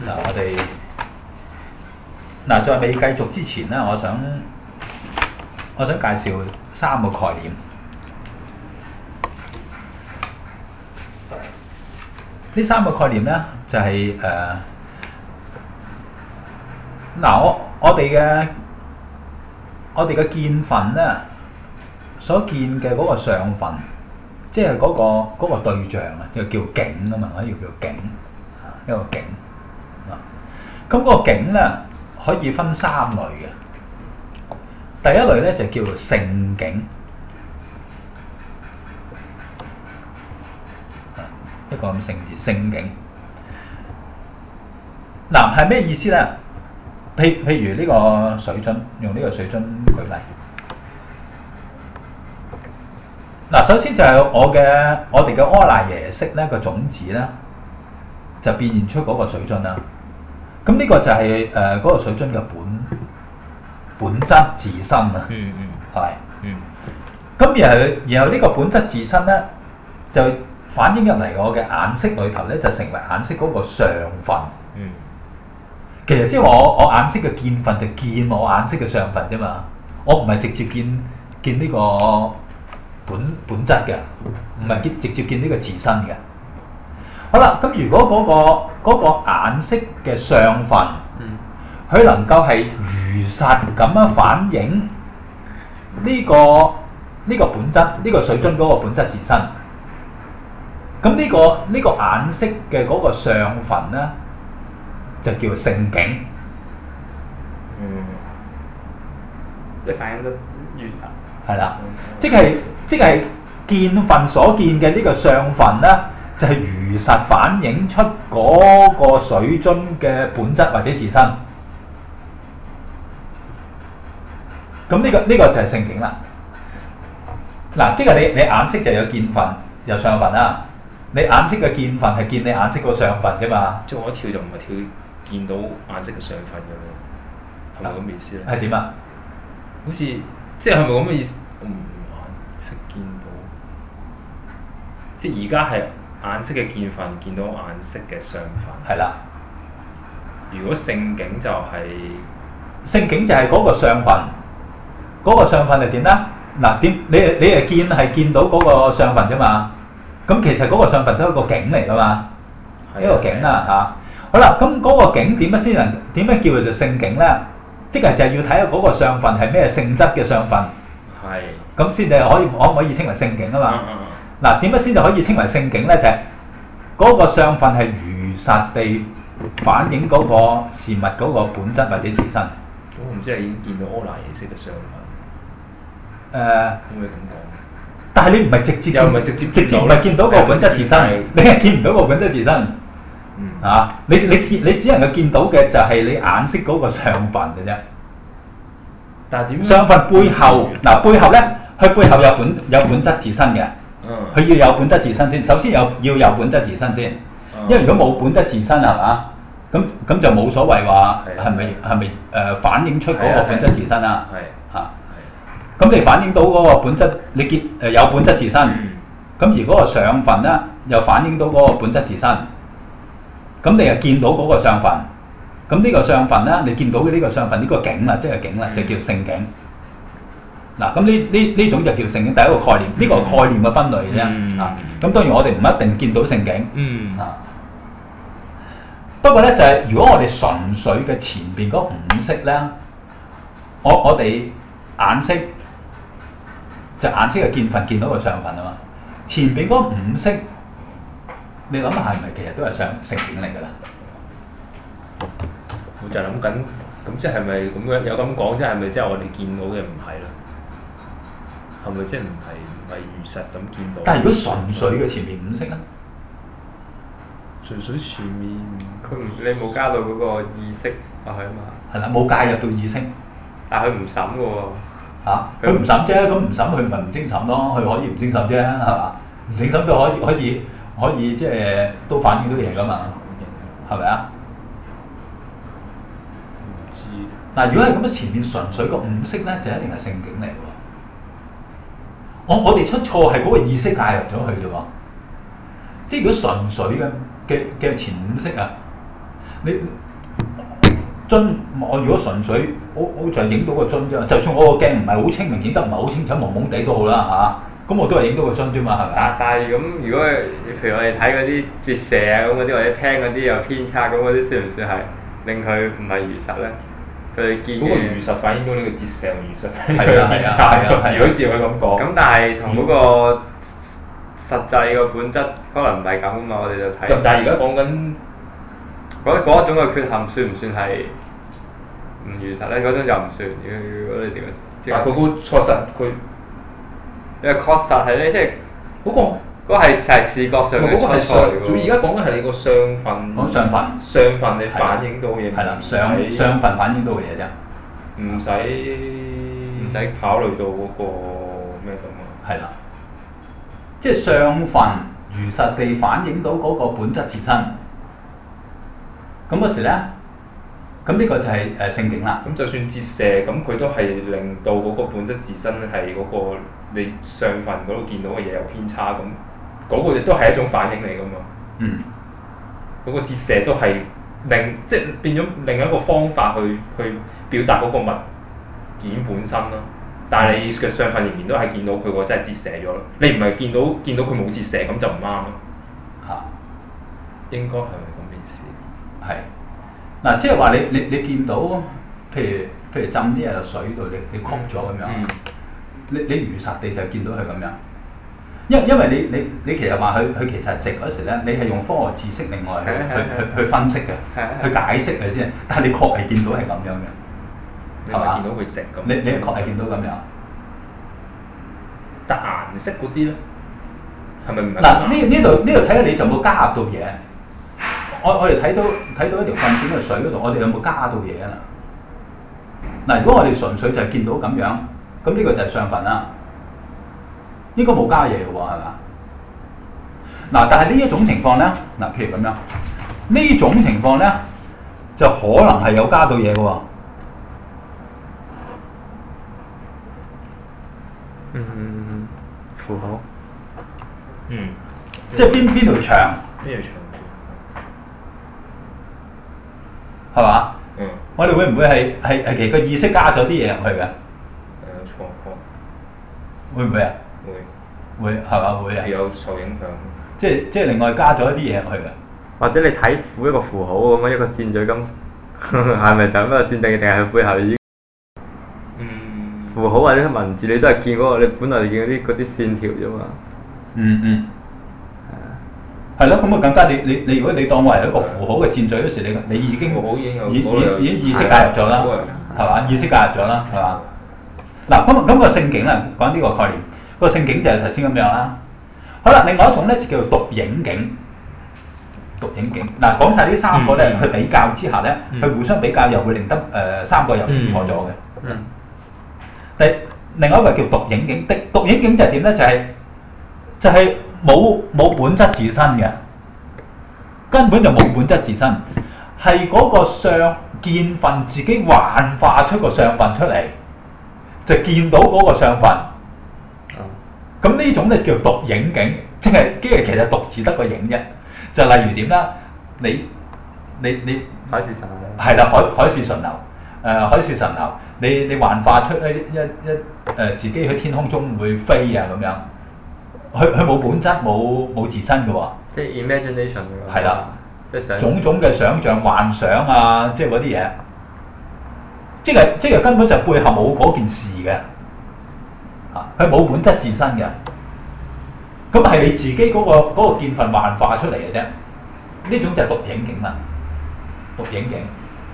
我哋在未繼續之前咧，我想介紹3個概念。呢3個概念咧就係我哋嘅見分咧，所見嘅嗰個相分，即係嗰個對象啊，就叫境啊嘛，可以叫境，一個境啊。咁嗰個境咧可以分3類嘅。第一類咧就叫做性境，一個咁性字，性境。嗱係咩意思咧？譬如呢個水樽，用呢個水樽舉例。嗱，首先就係我哋嘅阿賴耶識咧個種子咧，就變現出嗰個水樽啦。咁呢個就係嗰個水樽嘅本質自身啊。係。咁然後呢個本質自身咧，就反映入嚟我嘅眼識裏頭咧，就成為眼識嗰個相分。其實即係我眼識嘅見分就見我眼識嘅相分啫嘛，我唔係直接見呢個本質嘅，唔係直接見呢個自身嘅。好啦，咁如果嗰個眼識嘅相分，佢能夠係如實咁樣反映呢個本質，呢個水樽嗰個本質自身，咁呢個眼識嘅嗰個相分咧，就叫性境。 即係反映得如實。係啦，即係見分所見嘅呢個相分咧，就係如實反映出嗰個水樽嘅本質或者自身。咁呢個就係性境啦。嗱，即係你眼識就有見分有相分啦。你眼識嘅見分係見你眼識個相分啫嘛。 即係我一跳就唔係跳見到眼識嘅相分嘅喎，係咪咁嘅意思咧？ 係點啊？ 好似即係咪咁嘅意思？眼識見到，即係而家係眼識嘅見分見到眼識嘅相分。 係啦。 如果性境就係性境就係嗰個相分，嗰個相分係點咧？嗱，你係見到嗰個相分啫嘛。咁其實嗰個相分都係一個境嚟噶嘛，一個境啦嚇。好啦，咁嗰個境點樣叫做性境咧？即係就係要睇下嗰個相分係咩性質嘅相分。 係。 咁先至可唔可以稱為性境啊嘛？嗱，點樣先就可以稱為性境咧？就係嗰個相分係如實地反映嗰個事物嗰個本質或者自身。 我唔知係已經見到阿賴耶識嘅相分。可唔可以咁講？ 但係你唔係直接， 又唔係直接唔係見到個本質自身，你係見唔到個本質自身。你只能夠見到嘅就係你眼識嗰個相分嘅啫。 但係點？ 相分背後背後咧，佢背後有本質自身嘅。佢要有本質自身先，首先要有本質自身先。因為如果冇本質自身係嘛，咁就冇所謂話係咪反映出嗰個本質自身啦。咁你反映到嗰個本質，你有本質自身，咁而嗰個相分咧又反映到嗰個本質自身，咁你又見到嗰個相分，咁呢個相分咧，你見到嘅呢個相分呢個境啦，即係境啦，就叫性境。嗱，咁呢種就叫性境，第一個概念，呢個概念嘅分類啫。咁當然我哋唔一定見到性境。不過咧就係如果我哋純粹嘅前邊嗰5識咧，我哋眼識。就眼識嘅見分見到個相分啊嘛，前邊嗰5識，你諗下係咪其實都係性境嚟㗎啦？ 我就諗緊，咁即係咪咁樣有咁講？即係咪即係我哋見到嘅唔係啦？係咪即係唔係如實咁見到？ 但係如果純粹嘅前面5識咧， 純粹前面你冇加到嗰個意識落去啊嘛？ 係啦，冇介入到意識， 但係佢唔審嘅喎。 佢唔審啫，咁唔審佢咪唔精審咯，佢可以唔精審啫，係嘛？唔精審都可以即係都反映到嘢㗎嘛，係咪啊？ 唔知。 嗱，如果係咁樣，前面純粹個5識咧，就一定係性境嚟喎。我哋出錯係嗰個意識介入咗去啫喎，即係如果純粹嘅前5識啊， 你樽，我如果純粹我就影到個樽啫嘛。就算我個鏡唔係好清明，影得唔係好清楚，朦朦地都好啦嚇。咁我都係影到個樽啫嘛，係咪？ 但係咁，如果譬如我哋睇嗰啲折射啊咁嗰啲，或者聽嗰啲有偏差咁嗰啲，算唔算係令佢唔係如實咧？佢哋見嗰個如實反映到呢個折射同如實反映係啊係啊係啊係啊如果照佢咁講， 咁但係同嗰個實際個本質可能唔係咁啊嘛，我哋就睇。 咁但係而家講緊嗰一種嘅缺陷算唔算係唔如實咧？嗰種就唔算。如果你點樣？ 但佢嗰確實佢， 因為確實係咧，即係嗰個。 嗰個係視覺上嘅嗰個係出錯嚟仲而家講緊係你個相分， 講相分， 相分你反映到嘅嘢， 係啦，相分反映到嘅嘢啫， 唔使考慮到嗰個咩咁啊？ 係啦，即係相分如實地反映到嗰個本質自身。咁嗰時咧，咁呢個就係聖境啦。 咁就算折射，咁佢都係令到嗰個本質自身係嗰個你相分嗰度見到嘅嘢有偏差咁。嗰個亦都係一種反應嚟㗎嘛， 嗯， 嗰個折射都係即係變咗另一個方法去表達嗰個物件本身咯。但係你嘅相分仍然都係見到佢個真係折射咗咯。你唔係見到佢冇折射咁就唔啱咯。 嚇， 應該係咪咁件事？ 係嗱，即係話你見到，譬如浸啲嘢落水度，你曲咗咁樣，你如實地就見到佢咁樣。因為你其實話佢其實直嗰時咧，你係用科學知識另外去分析嘅，去解釋佢先。但係你確係見到係咁樣嘅，係嘛？ 見到佢直咁。 你確係見到咁樣。 但顏色嗰啲咧，係咪唔係？ 嗱呢度睇下你就冇加入到嘢。我哋睇到一條棍子嘅水嗰度，我哋有冇加到嘢啊？嗱，如果我哋純粹就係見到咁樣，咁呢個就係相分啦。應該冇加嘢嘅喎，係嘛？嗱，但係呢一種情況咧，嗱，譬如咁樣，呢種情況咧就可能係有加到嘢嘅喎。 符號。 即係邊條牆？ 邊條牆？ 係嘛？我哋會唔會係其實個意識加咗啲嘢入去嘅？ 錯。 會唔會啊？會係嘛？會啊！ 有受影響。 即係另外加咗一啲嘢入去嘅。 或者你睇一個符號咁樣一個箭嘴咁，係咪就咁一個箭定係佢背後已經？符號或者文字你都係見嗰個，你本來你見嗰啲線條啫嘛。 係咯，咁啊更加你如果你當我係一個符號嘅箭嘴嗰時，你已經符號已經意識介入咗啦，係嘛？意識介入咗啦，係嘛？嗱，咁個聖境啦，講呢個概念，個聖境就係頭先咁樣啦。好啦，另外一種咧就叫做獨影境。獨影境嗱，講晒呢三個咧，去比較之下咧，去互相比較又會令得三個又清楚咗嘅。另外一個叫獨影境，獨影境就係點咧？就係冇本質自身嘅，根本就冇本質自身，係嗰個相見分自己幻化出個相分出嚟，就見到嗰個相分。咁呢種咧叫獨影境，即係其實獨字得個影啫。就例如點啦？你海市蜃樓係啦，海市蜃樓，海市蜃樓，你幻化出一自己喺天空中會飛啊咁樣。佢冇本質，冇自身嘅喎。 即係 imagination 㗎。 係啦， 即係種種嘅想像、幻想啊，即係嗰啲嘢，即係根本就背後冇嗰件事嘅，佢冇本質自身嘅。咁係你自己嗰個見分幻化出嚟嘅啫。呢種就係獨影境啦，獨影境。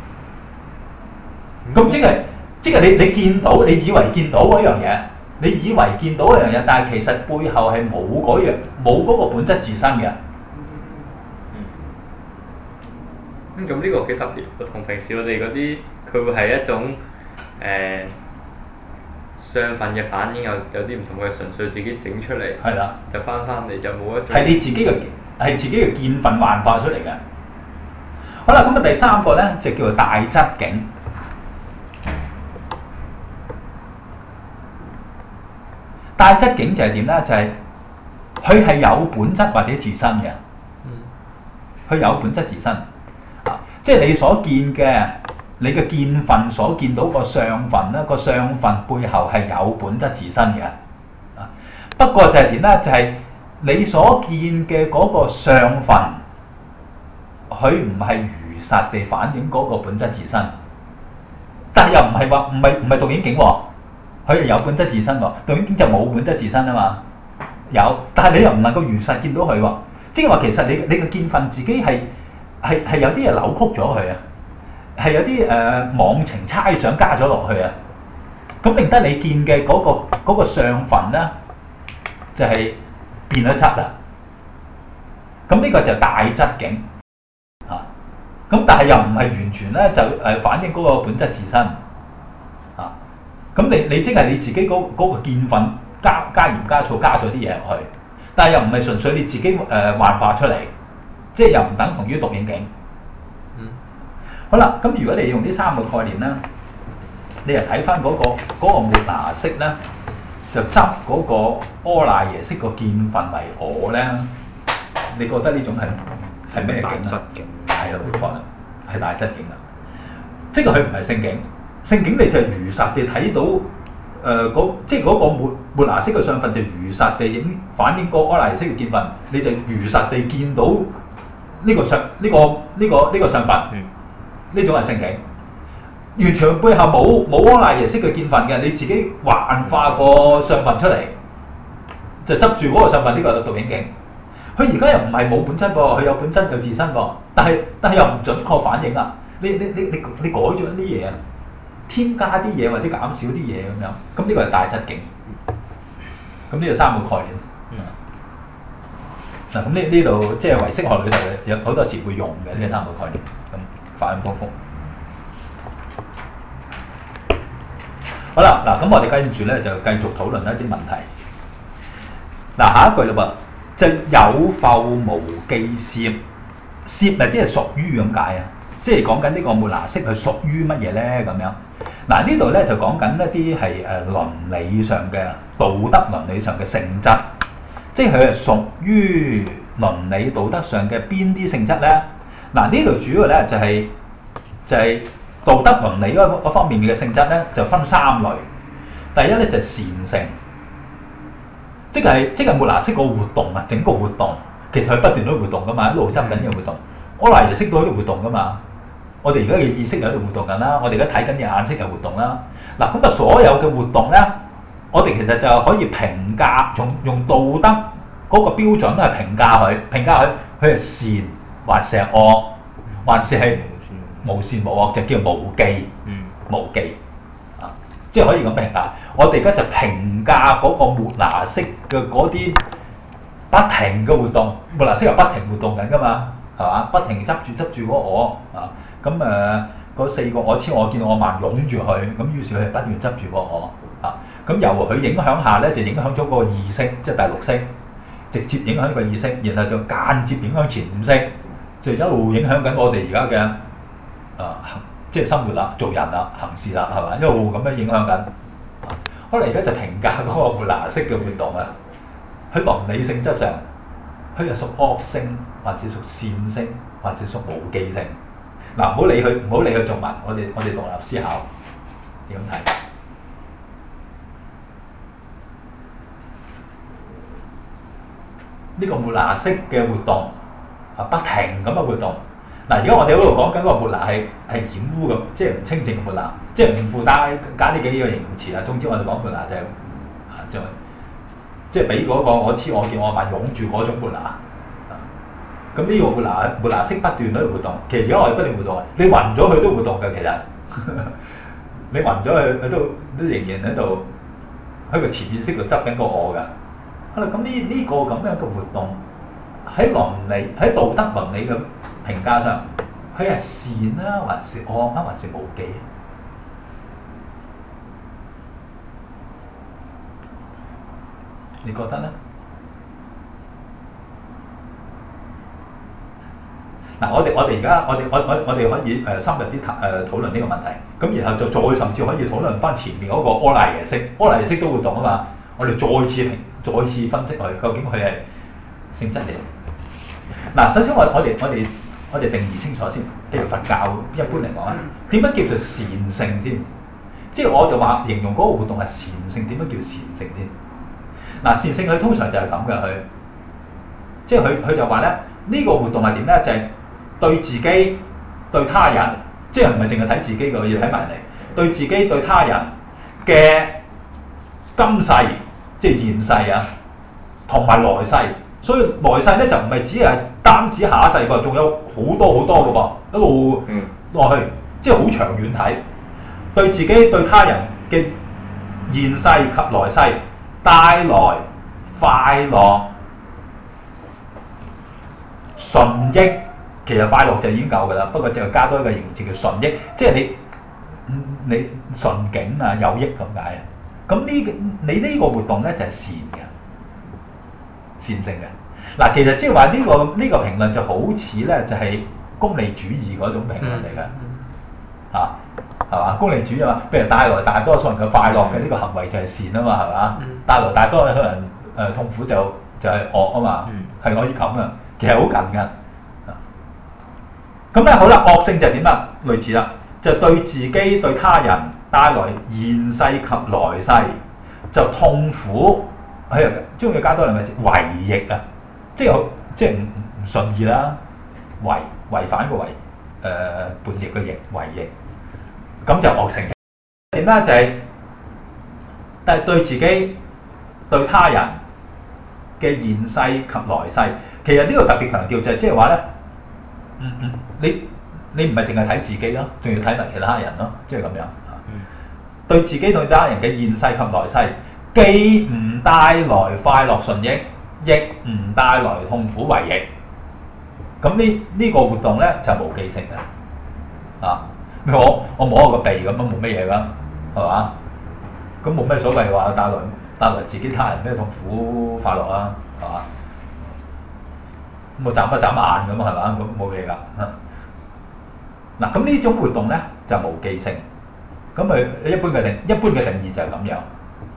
咁即係你見到，你以為見到嗰樣嘢。你以為見到一樣嘢，但係其實背後係冇嗰個本質自身嘅。 咁呢個幾特別，同平時我哋嗰啲佢會係一種相分嘅反應有啲唔同嘅，純粹自己整出嚟。 係啦。 就翻嚟就冇一種。 係你自己嘅見分幻化出嚟嘅。好啦，咁啊第三個咧就叫做大質境。大質境就係點咧？就係佢係有本質或者自身嘅。佢有本質自身。 即係你所見嘅，你嘅見分所見到個相分咧，個相分背後係有本質自身嘅。啊，不過就係點咧？就係、你所見嘅嗰個相分，佢唔係如實地反映嗰個本質自身，但係又唔係話唔係導演境喎，佢係有本質自身喎。導演境就冇本質自身啊嘛，有，但係你又唔能夠如實見到佢喎。即係話其實你嘅見分自己係有啲嘢扭曲咗佢啊，係有啲妄情猜想加咗落去啊，咁令得你見嘅嗰個相分咧，就係、變咗質啦。咁呢個就大質境啊。咁但係又唔係完全咧就反映嗰個本質自身啊。咁你即係你自己嗰個見分加鹽加醋加咗啲嘢落去，但係又唔係純粹你自己幻化出嚟，即係又唔等同於獨影境。好啦，咁如果你用呢三個概念咧，你又睇翻嗰個末那識咧，就執嗰個阿賴耶識個見分為我咧，你覺得呢種係咩境啊？ 大質境係啦，冇錯啦，係大質境啦。即係佢唔係聖境，聖境你就係如實地睇到即係嗰個末那識嘅相分就如實地反映個阿賴耶識嘅見分，你就如實地見到呢個相分。呢種係聖境，完全背後冇阿賴耶識嘅見分嘅，你自己幻化個相分出嚟，就執住嗰個相分，呢個係獨影境。佢而家又唔係冇本質噃，佢有本質有自身噃，但係又唔準確反映啊！你改咗啲嘢啊，添加啲嘢或者減少啲嘢咁樣，咁呢個係大質境。咁呢個三個概念。嗱，咁呢度即係唯識學裏頭有好多時會用嘅呢三個概念。咁反反覆覆。好啦，嗱，咁我哋跟住咧就繼續討論一啲問題。嗱，下一句嘞噃，就有復無記攝，攝咪即係屬於咁解啊？即係講緊呢個末那識係屬於乜嘢咧？咁樣嗱，呢度咧就講緊一啲係倫理上嘅道德倫理上嘅性質，即係佢係屬於倫理道德上嘅邊啲性質咧？嗱，呢度主要咧就係道德倫理嗰方面嘅性質咧，就分三類。第一咧就係善性，即係末那識個活動啊，整個活動其實佢不斷都活動噶嘛，一路執緊呢個活動。阿賴耶識都喺度活動噶嘛，我哋而家嘅意識又喺度活動緊啦，我哋而家睇緊嘅眼識又活動啦。嗱，咁啊所有嘅活動咧，我哋其實就可以評價，用道德嗰個標準去評價佢係善還是係惡，還是係無善無惡，就叫無記，無記啊，即係可以咁評價。我哋而家就評價嗰個末那識嘅嗰啲不停嘅活動，末那識又不停活動緊噶嘛，係嘛？不停執住嗰個我啊，咁嗰四個我痴我見我慢擁住佢，咁於是佢係不斷執住嗰個我啊，咁由佢影響下咧，就影響咗個意識，即係第六識，直接影響個意識，然後就間接影響前五識，就一路影響緊我哋而家嘅即係生活啦、做人啦、行事啦，係嘛？一路咁樣影響緊。可能而家就評價嗰個末那識嘅活動啊，喺倫理性質上，佢係屬惡性，或者屬善性，或者屬無記性。嗱，唔好理佢俗文，我哋獨立思考點睇？呢個末那識嘅活動啊，不停咁嘅活動。嗱，而家我哋喺度講緊嗰個末那係染污咁，即係唔清淨嘅末那，即係唔附帶加呢幾個形容詞啦。總之我哋講末那就即係俾嗰個我痴我見我慢擁住嗰種末那。咁呢個末那識不斷喺度活動，其實而家我哋不斷活動，你暈咗佢都活動嘅，其實你暈咗佢都仍然喺度喺個潛意識度執緊個我㗎。好啦，咁呢個咁樣嘅活動喺倫理喺道德倫理嘅評價上，佢係善啊，還是惡啊，還是無記？你覺得咧？嗱，我哋而家我哋可以深入啲討論呢個問題，咁然後就再甚至可以討論翻前面嗰個阿賴耶識，阿賴耶識都活動啊嘛，我哋再次分析佢究竟佢係性質點？嗱，首先我我哋定義清楚先。譬如佛教一般嚟講，點樣叫做善性先？即係我就話形容嗰個活動係善性，點樣叫善性先？嗱，善性佢通常就係咁嘅，即係佢就話咧，呢個活動係點咧？就係對自己、對他人，即係唔係淨係睇自己嘅，要睇埋人哋，對自己、對他人嘅今世，即係現世啊，同埋來世。所以來世咧就唔係只係單止下一世㗎，仲有好多好多㗎噃，一路落去，即係好長遠睇。對自己、對他人嘅現世及來世帶來快樂、順益，其實快樂就已經夠㗎啦。不過就加多一個形容詞叫順益，即係你順境啊，有益咁解啊。咁你呢個活動咧就係善嘅。善性嘅嗱，其實即係話呢個評論就好似咧，就係功利主義嗰種評論嚟嘅嚇，係嘛？功利主義啊嘛，譬如帶來大多數人嘅快樂嘅呢個行為就係善啊嘛，係嘛？帶來大多數人痛苦就係惡啊嘛，係可以咁啊，其實好近㗎。咁咧好啦，惡性就係點啊？類似啦，就對自己對他人帶來現世及來世就痛苦。佢又中意加多兩個字違逆啊，即係唔順意啦，違反個違叛逆嘅逆違逆，咁就惡性嘅。點咧就係、但係對自己對他人嘅現世及來世，其實呢個特別強調就係即係話咧，你唔係淨係睇自己咯，仲要睇埋其他人咯，即係咁樣。對自己對他人嘅現世及來世。既唔帶來快樂順益，亦唔帶來痛苦違逆。咁呢個活動咧就係無記性嘅，啊！我摸個鼻咁樣冇乜嘢㗎，係嘛？咁冇咩所謂話帶來自己他人咩痛苦快樂啊，係嘛？咁我眨一眨眼咁係嘛？咁冇嘢㗎。嗱，咁呢種活動咧就無記性。咁佢一般嘅定義就係咁樣。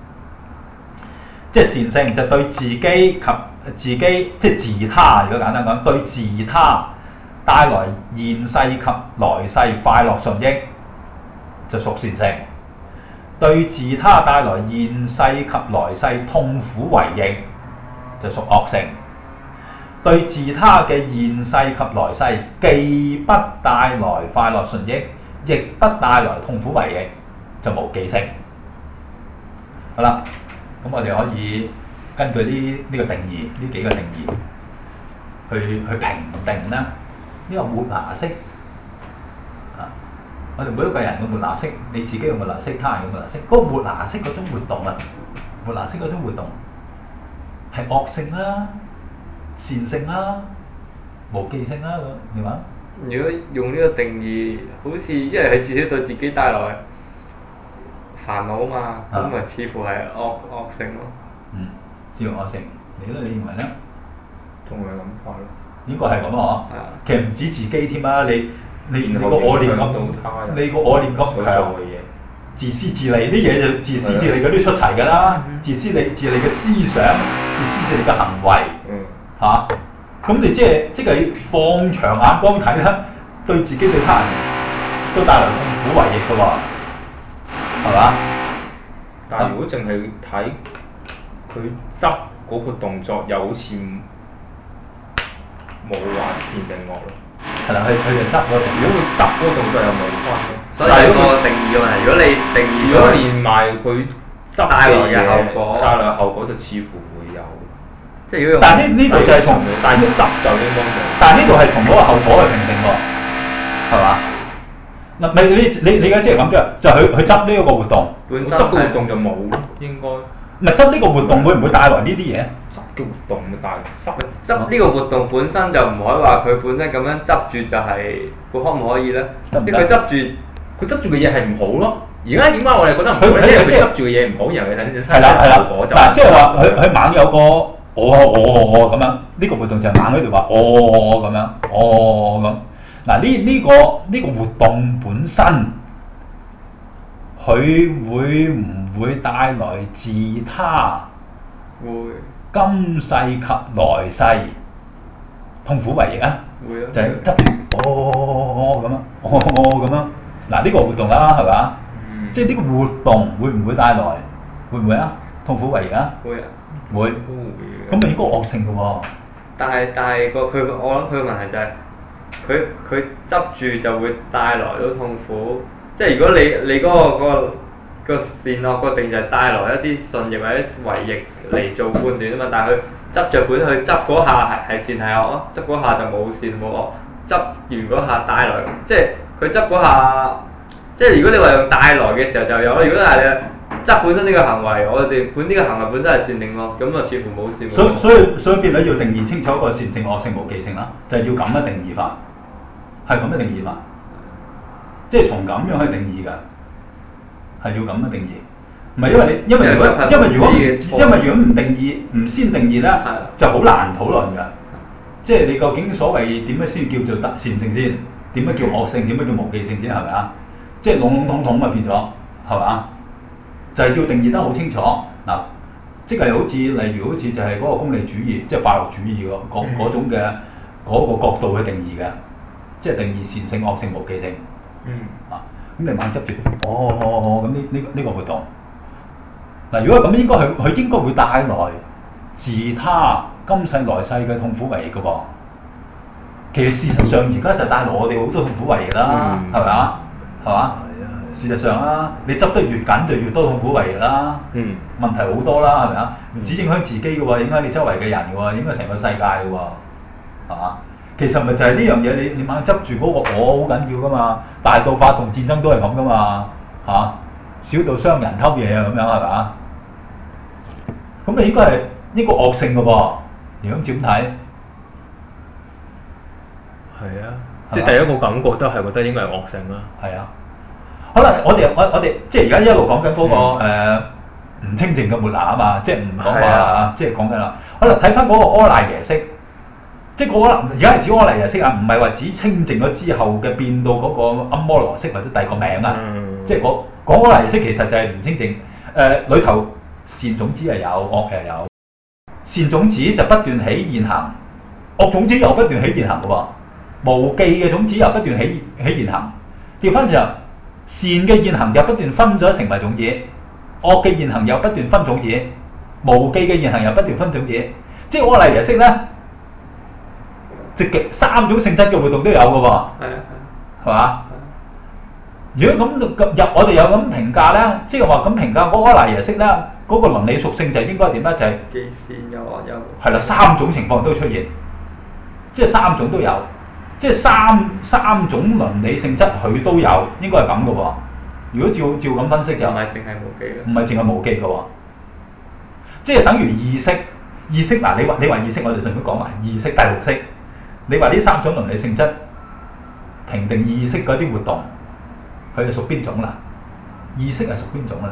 即係善性就對自己及自己，即係自他。如果簡單講，對自他帶來現世及來世快樂順益，就屬善性；對自他帶來現世及來世痛苦違逆，就屬惡性；對自他嘅現世及來世既不帶來快樂順益，亦不帶來痛苦違逆，就無記性。好啦。咁我哋可以根據呢個定義，呢幾個定義去評定啦。呢個末那識啊，我哋每一個人嘅末那識，你自己嘅末那識，他人嘅末那識，嗰個末那識嗰種活動啊，末那識嗰種活動係惡性啦、善性啦、無記性啦，你話？ 如果用呢個定義，好似因為佢至少對自己帶來煩惱嘛，咁咪似乎係惡性咯。 似乎惡性，你認為咧？ 同樣諗法咯。 應該係咁啊！其實唔止自己添啊，你個我念咁，你個我念咁強，自私自利啲嘢就自私自利嗰啲出齊㗎啦。自私自利嘅思想，自私自利嘅行為，嚇。咁你即係放長眼光睇啦，對自己對他人都帶來痛苦違逆㗎喎。係嘛？ 但係如果淨係睇佢執嗰個動作，又好似冇話善定惡咯。 係啦，佢就執嗰個動作。 如果佢執嗰個動作又冇關咯。 所以有個定義嘅問題，如果你定義如果連埋佢執帶來嘅後果， 帶來後果就似乎會有。 即係如果用， 但係呢度就係從， 但係執就應該冇。 但係呢度係從嗰個後果去評定喎，係嘛？嗱，你而家即係咁啫，就佢執呢一個活動， 本身執個活動就冇咯，應該。 唔係執呢個活動會唔會帶來呢啲嘢？ 執嘅活動咪帶來執呢個活動本身就唔可以話佢本身咁樣執住就係，佢可唔可以咧？因為佢執住嘅嘢係唔好咯。而家點解我哋覺得唔好？因為佢執住嘅嘢唔好，然後佢等陣生嘅後果就嗱，即係話佢猛有個我咁樣，呢個活動就猛喺度話咁樣，咁。嗱，呢個活動本身，佢會唔會帶來自他會今世及來世痛苦違逆啊？ 會啊， 就係執住咁樣，咁樣。嗱呢個活動啦，係咪？即係呢個活動會唔會帶來？會唔會啊？痛苦為營啊？ 會啊， 會。 都會嘅。 咁咪應該惡性嘅喎。 但係我諗佢嘅問題就係佢執住就會帶來到痛苦。即係如果你嗰個善惡個定就係帶來一啲順逆或者違逆嚟做判斷啊嘛，但係佢執着本去執嗰下係善係惡咯，執嗰下就冇善冇惡，執完嗰下帶來，即係佢執嗰下，即係如果你話用帶來嘅時候就有咯，如果係你執本身呢個行為，我哋呢個行為本身係善定惡，咁啊似乎冇善冇惡。 所以變咗要定義清楚個善性、惡性、無記性啦，就係要咁嘅定義法，係咁嘅定義法，即係從咁樣去定義㗎，係要咁嘅定義。唔係因為如果唔定義，唔先定義咧，就好難討論㗎。即係你究竟所謂點樣先叫做善性先？點樣叫惡性？點樣叫無記性先？係咪啊？即係籠籠統統啊變咗，係嘛？就係要定義得好清楚嗱，即係例如好似就係嗰個功利主義，即係快樂主義嗰種嘅嗰個角度去定義嘅，即係定義善性、惡性、無記性。啊，咁你猛執住，咁呢個活動。嗱，如果咁應該佢應該會帶來自他今世來世嘅痛苦為業嘅噃。其實事實上而家就帶來我哋好多痛苦為業啦，係咪啊？係嘛？事實上啦，你執得越緊就越多痛苦為業啦。問題好多啦，係咪啊？唔止影響自己嘅喎，影響你周圍嘅人嘅喎，影響成個世界嘅喎，係嘛？其實咪就係呢樣嘢，你猛執住嗰個我好緊要噶嘛，大到發動戰爭都係咁噶嘛，嚇，小到傷人偷嘢啊咁樣係咪？咁你應該係呢個惡性嘅噃，如果點睇？ 係啊，即係第一個感覺都係覺得應該係惡性啦。 係啊，好啦，我哋即係而家一路講緊嗰個唔清淨嘅末那啊嘛，即係唔講話啦，即係講緊啦。好啦，睇翻嗰個阿賴耶識。即係而家係指阿賴耶識啊，唔係話指清淨咗之後嘅變到嗰個庵摩羅識或者第二個名啊。即係講阿賴耶識其實就係唔清淨。裏頭善種子係有，惡又有。善種子就不斷起現行，惡種子又不斷起現行嘅喎。無記嘅種子又不斷起現行。調翻轉，善嘅現行就不斷分咗成為種子，惡嘅現行又不斷分種子，無記嘅現行又不斷分種子。即係阿賴耶識咧。積極三種性質嘅活動都有嘅喎，係嘛？如果咁我哋有咁評價咧，即係話咁評價嗰個阿賴耶識咧，嗰個倫理屬性就應該點咧？就係既善又惡又無。係啦，三種情況都出現，即係三種都有，即係三種倫理性質佢都有，應該係咁嘅喎。如果照咁分析就唔係淨係無記咯， 唔係淨係無記嘅喎，即係等於意識嗱，你話意識，我哋順便講埋意識第六識。你話呢三種倫理性質，評定意識嗰啲活動，佢係屬邊種啦？意識係屬邊種啦？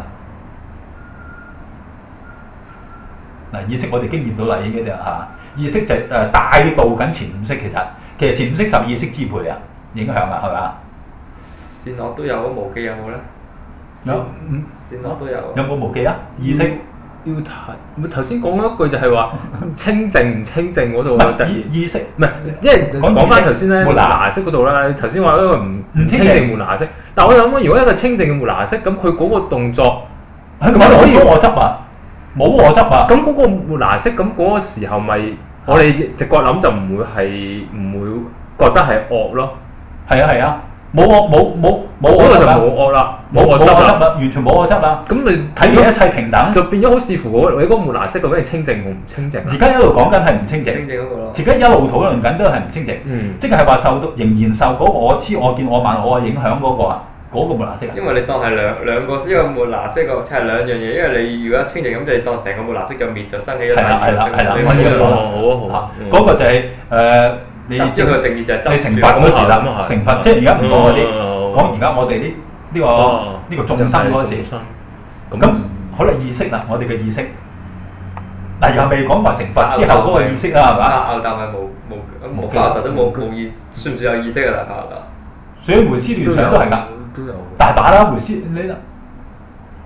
嗱，意識我哋經驗到啦，已經嚇。意識就帶導緊前五識，其實前五識受意識支配啊，影響啊，係咪？ 善惡都有，無記有冇咧？ 有， 善惡都有。 有冇無記啊？意識？ 要睇，頭先講一句就係話清淨唔清淨嗰度突然意識， 唔係，因為講翻頭先咧末那識嗰度啦，頭先話一個唔清淨末那識，但係我諗如果一個清淨嘅末那識，咁佢嗰個動作， 咁可以我執啊，冇我執啊， 咁嗰個末那識，咁嗰個時候咪我哋直覺諗就唔會覺得係惡咯， 係啊。冇惡嗰個就冇惡啦，冇我執啦， 完全冇我執啦。 咁你睇見一切平等， 就變咗好視乎你嗰個末那識究竟係清淨同唔清淨。 而家一路講緊係唔清淨， 嗰個咯。 而家一路討論緊都係唔清淨，即係話仍然受嗰個我知我見我慢我嘅影響嗰個啊，嗰個末那識啊。因為你當係兩個，一個末那識個即係兩樣嘢，因為你如果清淨咁，就係當成個末那識就滅就生起咗第二個識。係啦， 好。 嗰個就係你即係佢定義就係你成佛嗰時啦，成佛即係而家唔講嗰啲。講而家我哋呢個眾生嗰時，咁好啦意識啦，我哋嘅意識，嗱又未講話成佛之後嗰個意識啦，係嘛？ 牛達咪冇法達都冇意，算唔算有意識啊？法達， 所以回思亂想都係㗎，大把啦回思你啦，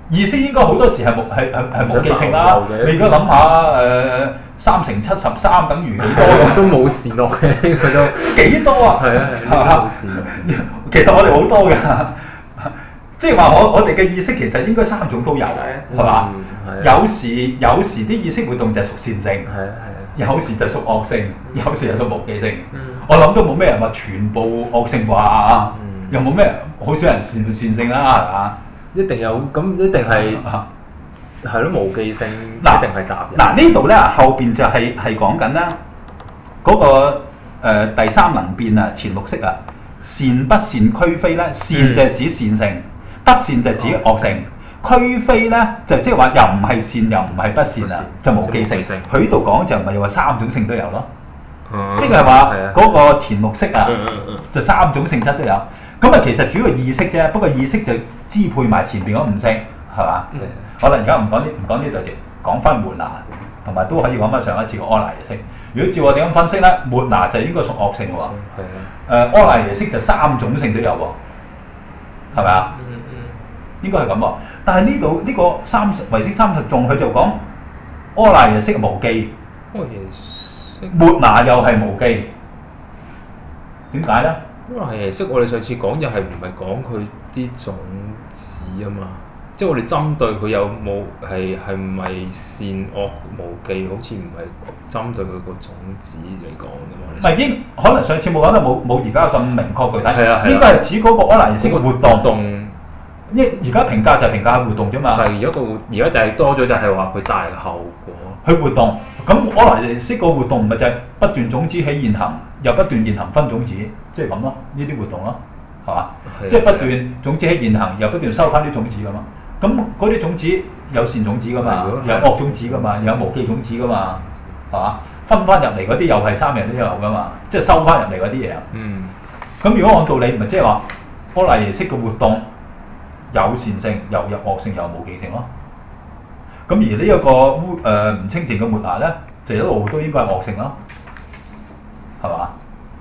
意識應該好多時係無記性啦。你而家諗下3乘73等於幾多？ 都冇線落嘅，佢都幾多啊？ 係啊係啊，冇線落。 其實我哋好多㗎，即係話我哋嘅意識其實應該3種都有，係嘛？有時啲意識活動就係屬善性，有時就屬惡性，有時就屬無記性。我諗都冇咩人話全部惡性啩，又冇咩好少人善性啦，係嘛？ 一定有，咁一定係係咯，無記性一定係答。 嗱呢度咧後邊就係講緊啦，嗰個第三能變啊，前六識啊，善不善區非咧，善就係指善性，不善就係指惡性。區非咧就即係話又唔係善又唔係不善啊，就無記性。佢呢度講就唔係話3種性都有咯，即係話嗰個前六識啊，就3種性質都有。咁啊，其實主要意識啫，不過意識就支配埋前邊嗰5性，係嘛？好啦，而家唔講呢度，就講翻末那，同埋都可以講翻上一次個阿賴耶識。如果照我哋咁分析咧，末那就應該屬惡性喎。阿賴耶識就3種性都有喎，係咪啊？應該係咁喎。但係呢度呢個唯識30頌佢就講阿賴耶識無記，末那又係無記，點解咧？ 阿賴耶識我哋上次講又係唔係講佢啲種子啊嘛？即係我哋針對佢有冇係唔係善惡無記，好似唔係針對佢個種子嚟講㗎嘛？ 唔係可能上次冇講得冇而家咁明確具體。 係啊， 應該係指嗰個阿賴耶識嘅活動。而家評價就係評價活動啫嘛。 係而家就係多咗，就係話佢帶嚟嘅後果。 佢活動咁阿賴耶識個活動咪就係不斷種子起現行，又不斷現行分種子，即係咁咯。呢啲活動咯，係嘛？即係不斷種子起現行，又不斷收翻啲種子㗎嘛。咁嗰啲種子有善種子㗎嘛，有惡種子㗎嘛，有無記種子㗎嘛，係嘛？分翻入嚟嗰啲又係3樣都有㗎嘛，即係收翻入嚟嗰啲嘢。咁如果按道理咪即係話阿賴耶識嘅活動有善性，又有惡性，又有無記性咯。咁而呢一個唔清淨嘅末那咧，就一路都應該係惡性咯，係嘛？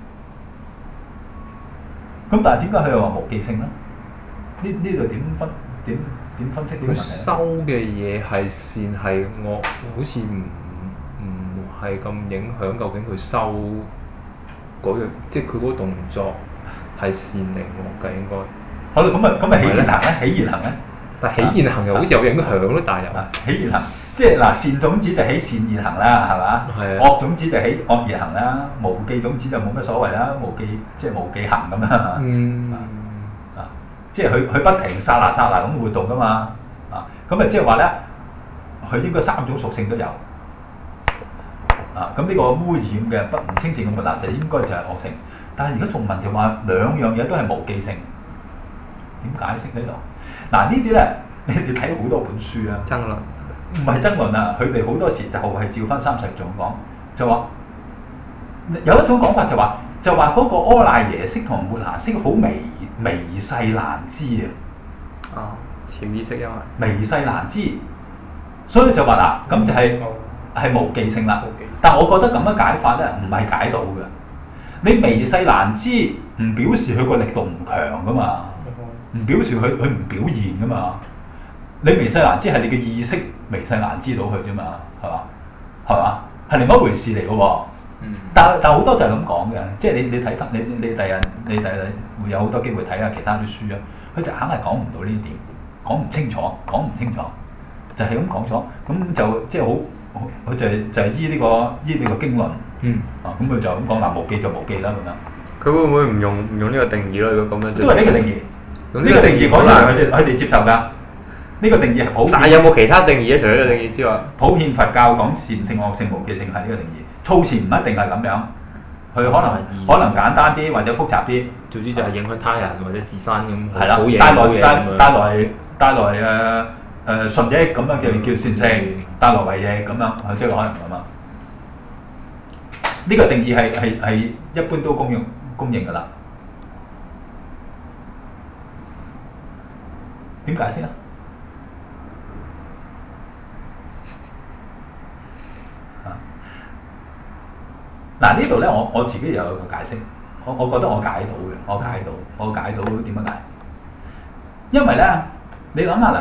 咁但係點解佢又話無記性咧？呢度點分析呢個問題？ 佢收嘅嘢係善係惡，好似唔係咁影響究竟佢收嗰樣，即係佢嗰個動作係善定惡嘅應該。 好啦，咁咪起現行咧？起現行咧？ 但起現行又好似有影響咯，但係又起現行，即係嗱善種子就起善現行啦，係嘛？惡種子就起惡現行啦，無記種子就冇乜所謂啦，無記即係無記行咁啊。即係佢不停剎那咁活動噶嘛，咁即係話咧，佢應該3種屬性都有，咁呢個污染嘅唔清淨嘅末那就應該就係惡性，但係而家仲問就話2樣嘢都係無記性，點解釋呢度？嗱呢啲咧，你哋睇好多本書啊， 爭論唔係爭論啊，佢哋好多時就係照翻30頌講，就話有一種講法就話嗰個阿賴耶識同末那識好微細難知啊！ 潛意識因為微細難知，所以就話嗱，咁就係無記性啦。但我覺得咁樣解法咧，唔係解到嘅。你微細難知，唔表示佢個力度唔強噶嘛，唔表示佢唔表現噶嘛。你微細難知係你嘅意識微細難知到佢啫嘛，係嘛？係另一回事嚟嘅喎。但好多就係咁講嘅，即係你睇得你第日會有好多機會睇下其他啲書啊，佢就硬係講唔到呢點，講唔清楚，就係咁講咗，咁就即係好，佢就係依呢個經論，咁佢就咁講嗱，無記就無記啦咁樣。 佢會唔會唔用呢個定義咯？如果咁樣都係呢個定義，呢個定義講出嚟佢哋接受㗎。呢個定義係普遍。 但係有冇其他定義咧？除咗呢個定義之外， 普遍佛教講善性、惡性、無記性係呢個定義。措辭唔一定係咁樣，佢可能簡單啲或者複雜啲。 總之就係影響他人或者自身咁。 係啦，帶來順益咁樣叫善性，帶來違益咁樣，即係可能咁啊。呢個定義係一般都公認㗎啦。點解釋啊？嗱呢度咧，我自己又有個解釋，我覺得我解到嘅，我解到點樣解？因為咧，你諗下嗱，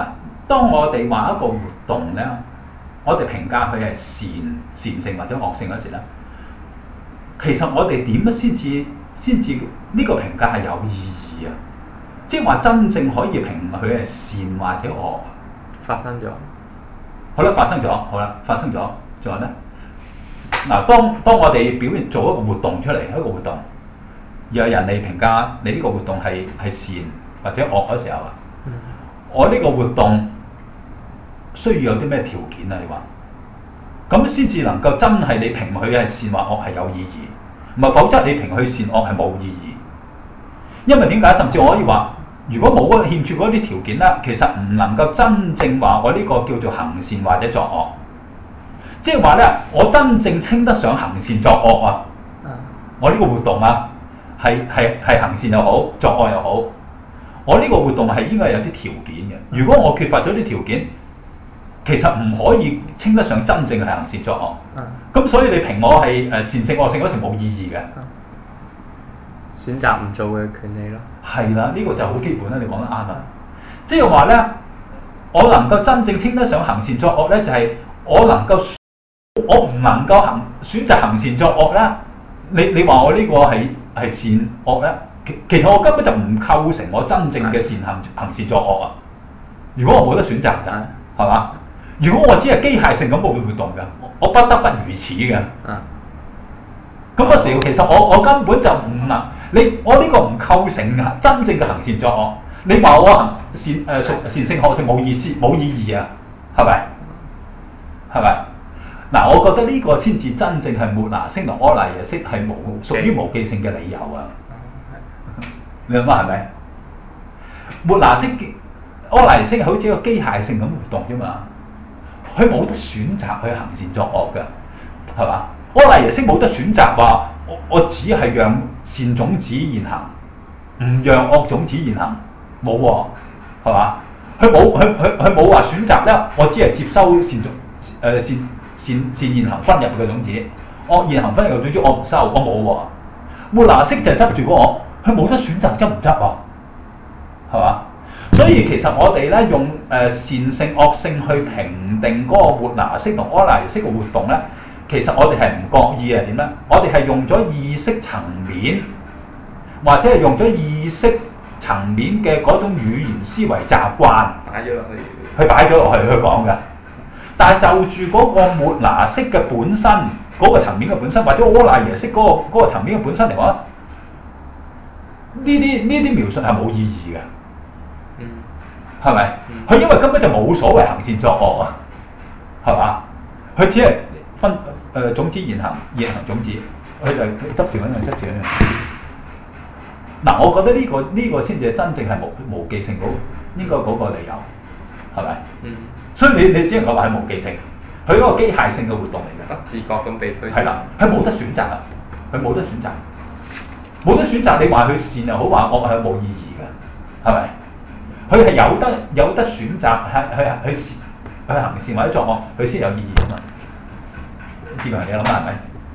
當我哋話一個活動咧，我哋評價佢係善性或者惡性嗰時咧，其實我哋點樣先至呢個評價係有意義啊？即係話真正可以評佢係善或者惡。 發生咗。 好啦，發生咗，仲有咧？嗱，當我哋表現做一個活動出嚟，一個活動，有人嚟評價你呢個活動係善或者惡嗰時候啊，我呢個活動需要有啲咩條件啊？你話咁先至能夠真係你評佢係善或惡係有意義，唔係否則你評佢善惡係冇意義。因為點解？甚至我可以話，如果冇欠缺嗰啲條件咧，其實唔能夠真正話我呢個叫做行善或者作惡。即係話咧，我真正稱得上行善作惡啊！我呢個活動啊，係行善又好，作惡又好，我呢個活動係應該有啲條件嘅。如果我缺乏咗啲條件，其實唔可以稱得上真正係行善作惡。咁所以你評我係善性惡性嗰時冇意義嘅。 選擇唔做嘅權利咯。 係啦，呢個就好基本啦，你講得啱啦。即係話咧，我能夠真正稱得上行善作惡咧，就係我我唔能夠選擇行善作惡啦。你話我呢個係善惡咧，其實我根本就唔構成我真正嘅行善作惡啊。如果我冇得選擇㗎，係嘛？如果我只係機械性咁冇活動㗎，我不得不如此嘅。咁嗰時其實我根本就唔能，我呢個唔構成真正嘅行善作惡。你話我善性惡性冇意思冇意義啊？係咪？係咪？嗱，我覺得呢個先至真正係末那識同阿賴耶識係屬於無記性嘅理由啊！你諗下係咪？末那識阿賴耶識好似一個機械性咁活動啫嘛，佢冇得選擇去行善作惡㗎，係嘛？阿賴耶識冇得選擇話我只係讓善種子現行，唔讓惡種子現行，冇喎，係嘛？佢冇話選擇咧，我只係接收善現行分入嘅種子，惡現行分入嘅種子我唔收，我冇喎。末那識就係執住嗰我，佢冇得選擇執唔執啊？係嘛？所以其實我哋咧用善性惡性去評定嗰個末那識同阿賴耶識嘅活動咧，其實我哋係唔覺意係點咧？我哋係用咗意識層面，或者係用咗意識層面嘅嗰種語言思維習慣擺咗落去講嘅。但係就住嗰個末那識嘅本身嗰個層面嘅本身，或者阿賴耶識嗰個層面嘅本身嚟講，呢啲描述係冇意義嘅，係咪？佢因為根本就冇所謂行善作惡啊，係嘛？佢只係分種子現行種子，佢就執住嗰樣執住嗰樣。嗱，我覺得呢個先至係真正係無記性應該嗰個理由，係咪？所以你只能夠話係無記性，佢嗰個機械性嘅活動嚟嘅， 不自覺咁被推。 係啦，佢冇得選擇啊，佢冇得選擇，冇得選擇。你話佢善又好，話惡係冇意義嘅，係咪？佢係有得選擇，去行善或者作惡，佢先有意義啊嘛。志強，你諗下係咪？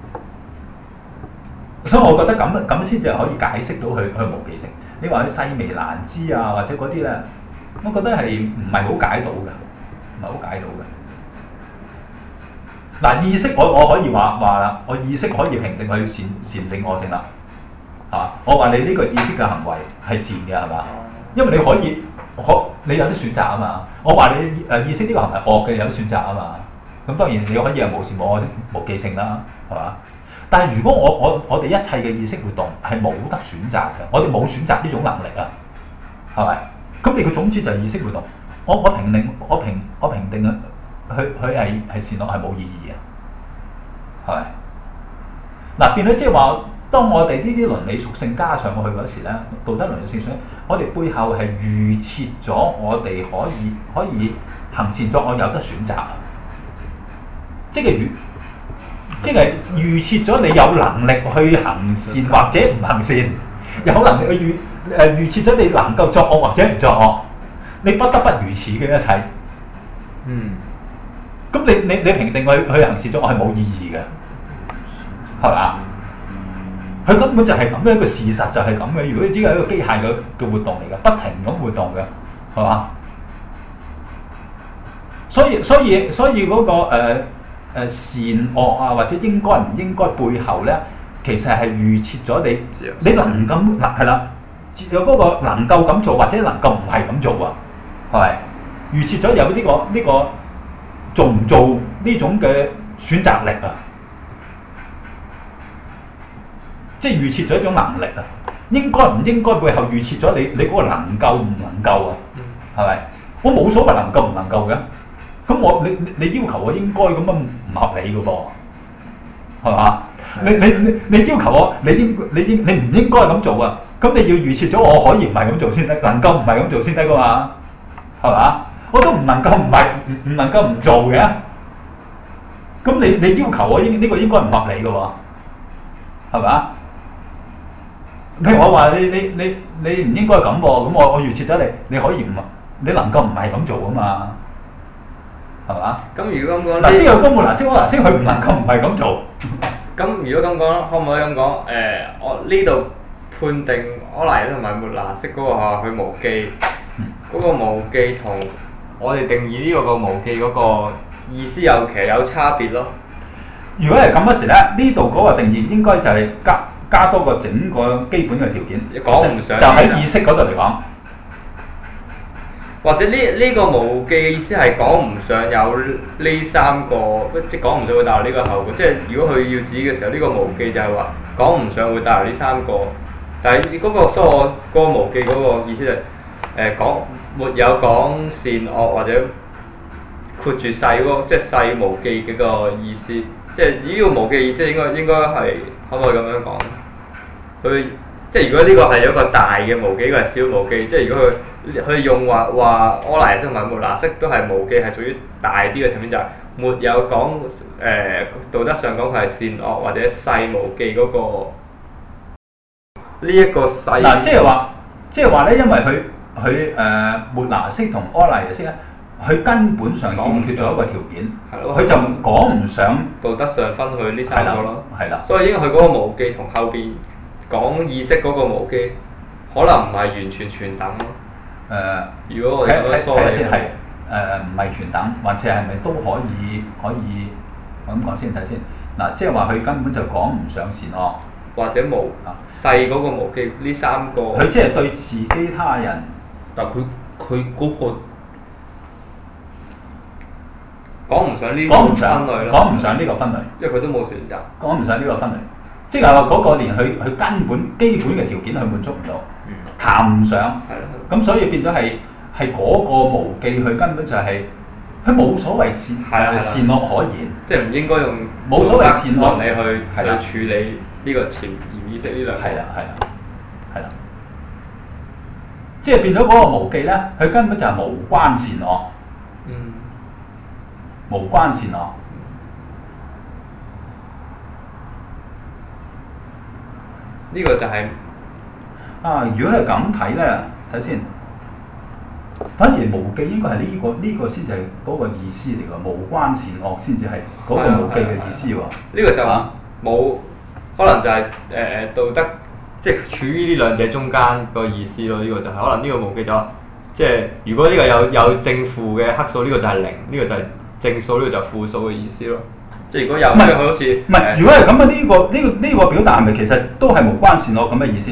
所以我覺得咁先至可以解釋到佢無記性。你話佢細微難知啊，或者嗰啲咧，我覺得係唔係好解到嘅。唔係好解到嘅。嗱，意識我可以話啦，我意識可以評定佢善性惡性啦，嚇！我話你呢個意識嘅行為係善嘅係嘛？因為你可以你有啲選擇啊嘛。我話你意識呢個行為惡嘅有啲選擇啊嘛。咁當然你可以係無善無記性啦，係嘛？但係如果我哋一切嘅意識活動係冇得選擇嘅，我哋冇選擇呢種能力啊，係咪？咁你個總之就係意識活動。我評定啊，佢係善惡係冇意義嘅，係咪？嗱，變咗即係話，當我哋呢啲倫理屬性加上去嗰時咧，道德倫理屬性，我哋背後係預設咗我哋可以行善作惡有得選擇，即係預設咗你有能力去行善或者唔行善，有能力去預設咗你能夠作惡或者唔作惡。你不得不如此嘅一切，咁你評定佢行善作惡係冇意義嘅，係嘛？佢根本就係咁樣一個事實，就係咁嘅。如果你只係一個機械嘅活動嚟嘅，不停咁活動嘅，係嘛？ 所以嗰、個善惡啊，或者應該唔應該背後咧，其實係預設咗你能咁係啦，有嗰個能夠咁做或者能夠唔係咁做啊，係咪？預設咗有呢個做唔做呢種嘅選擇力啊，即係預設咗一種能力啊，應該唔應該背後預設咗你嗰個能夠唔能夠啊，係咪？我冇所謂能夠唔能夠嘅。咁你要求我應該咁樣唔合理嘅噃，係嘛？你要求我你唔應該咁做啊？咁你要預設咗我可以唔係咁做先得，能夠唔係咁做先得噶嘛？係嘛？我都唔能夠唔能夠唔做嘅。咁你要求我呢個應該唔合理嘅喎，係嘛？譬如我話你唔應該咁喎，咁我預設咗你可以唔你能夠唔係咁做啊嘛？係嘛？ 咁如果咁講， 嗱，即係高木蘭先佢唔能夠唔係咁做。 咁如果咁講，可唔可以咁講？我呢度判定柯拿同埋末那識嗰個佢無記，嗰、個無記同我哋定義呢個無記嗰個意思其實有差別咯。 如果係咁嗰時咧，呢度嗰個定義應該就係加多個整個基本嘅條件， 講唔上就喺意識嗰度嚟講。 或者呢個無記嘅意思係講唔上有呢三個，即係講唔上會帶來呢個後果。即係如果佢要指嘅時候，呢、個無記就係話講唔上會帶來呢三個。但係嗰個所以我嗰個無記嗰個意思就係講沒有講善惡或者括住世嗰個，即係世無記嘅個意思。即係呢個無記嘅意思應該係可唔可以咁樣講？佢即係如果呢個係一個大嘅無記，呢個係小無記。即係如果佢用話柯拿式同埋末那式都係無記，係屬於大啲嘅層面，就係沒有講道德上講佢係善惡或者世無記嗰、個呢一個世。 嗱，即係話咧，因為佢末那式同柯拿式咧，佢根本上欠缺咗一個條件，佢就講唔上道德上分佢呢三個咯。 係啦。 所以應該佢嗰個無記同後邊講意識嗰個無記，可能唔係完全全等咯。如果我哋咁樣梳理先係唔係全等，還是係咪都可以我咁講先睇先。嗱，即係話佢根本就講唔上善惡， 或者無世嗰個無記呢三個。 佢即係對自己他人， 但佢嗰個講唔上呢個分類咯。 講唔上呢個分類， 因為佢都冇選擇。 講唔上呢個分類，即係話嗰個連佢根本基本嘅條件佢滿足唔到，談唔上。咁所以變咗係嗰個無記，佢根本就係佢冇所謂善惡可言， 即係唔應該用冇所謂善惡嚟去處理呢個潛意識呢兩個。 係啦，即係變咗嗰個無記咧，佢根本就係無關善惡，無關善惡。 呢個就係如果係咁睇咧，睇先。反而無記應該係呢個先至係嗰個意思嚟㗎，無關善惡先至係嗰個無記嘅意思喎。 呢個就冇可能就係道德，即係處於呢兩者中間個意思咯。呢個就係可能呢個無記咗，即係如果呢個有正負嘅克數，呢個就係零；呢個就係正數，呢個就係負數嘅意思咯。即係如果有，佢好似唔係，如果係咁啊，呢個表達係咪其實都係無關善惡咁嘅意思？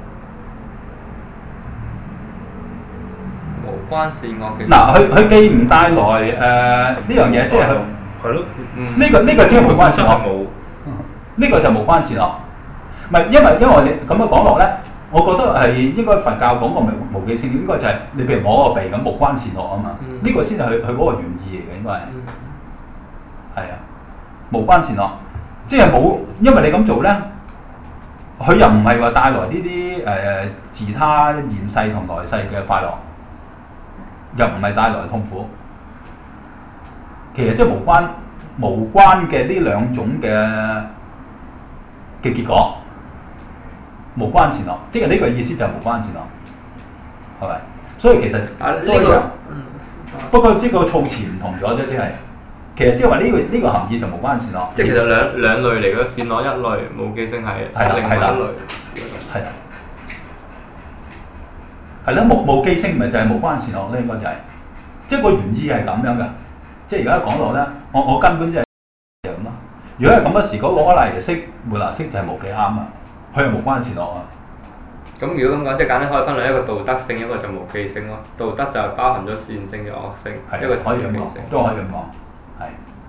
關善惡嘅嗱，佢既唔帶來呢樣嘢，即係佢係咯， 呢個即係無關善惡，呢個就無關善惡。唔係因為我哋咁樣講落咧，我覺得係應該佛教講個無記性，應該就係你譬如摸個鼻咁無關善惡啊嘛。呢個先係佢嗰個原意嚟嘅，應該係啊，無關善惡，即係冇，因為你咁做咧，佢又唔係話帶來呢啲自他現世同來世嘅快樂。又唔係帶來痛苦，其實即係無關嘅呢兩種嘅結果，無關善惡，即係呢個意思就係無關善惡，係咪？所以其實都一樣，不過即係個措辭唔同咗啫，即係其實即係話呢個含義就無關善惡。 即係其實兩類嚟嘅，善惡一類，無記性係另外一類。 係啦。係啦，無記性咪就係無關善惡咧，應該就係、即係個原意係咁樣嘅。 即係而家講到咧，我根本就係咁咯。如果係咁嘅時，嗰、個阿賴耶識、末那識就係無記啱啊，佢係無關善惡啊。 咁如果咁講，即係簡單可以分兩一個道德性，一個就無記性咯。道德就係包含咗善性嘅惡性，一個可以咁講無記性，。 都可以咁講，係。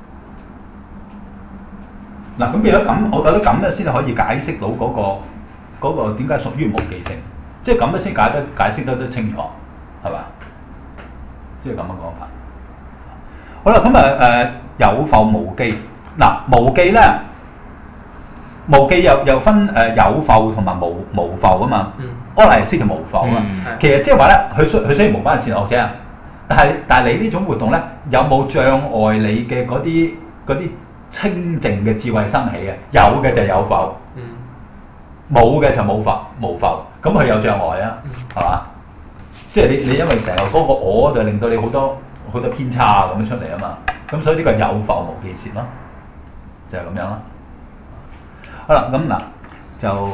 嗱咁變咗咁，我覺得咁咧先可以解釋到嗰個點解屬於無記性，即係咁樣先解釋得清楚，係嘛？即係咁樣講法。好啦，咁有覆無記。嗱無記咧，無記又分有覆同埋無覆啊嘛。阿賴耶識就無覆啊嘛。其實即係話咧，佢雖然無關善惡啫，但係你呢種活動咧，有冇障礙你嘅嗰啲清淨嘅智慧生起啊？有嘅就有覆，冇嘅就無覆。咁佢有障礙啊，係嘛？即係你因為成日嗰個我就令到你好多偏差咁樣出嚟啊嘛。咁所以呢個有覆無記攝咯，就係咁樣咯。好啦，咁嗱就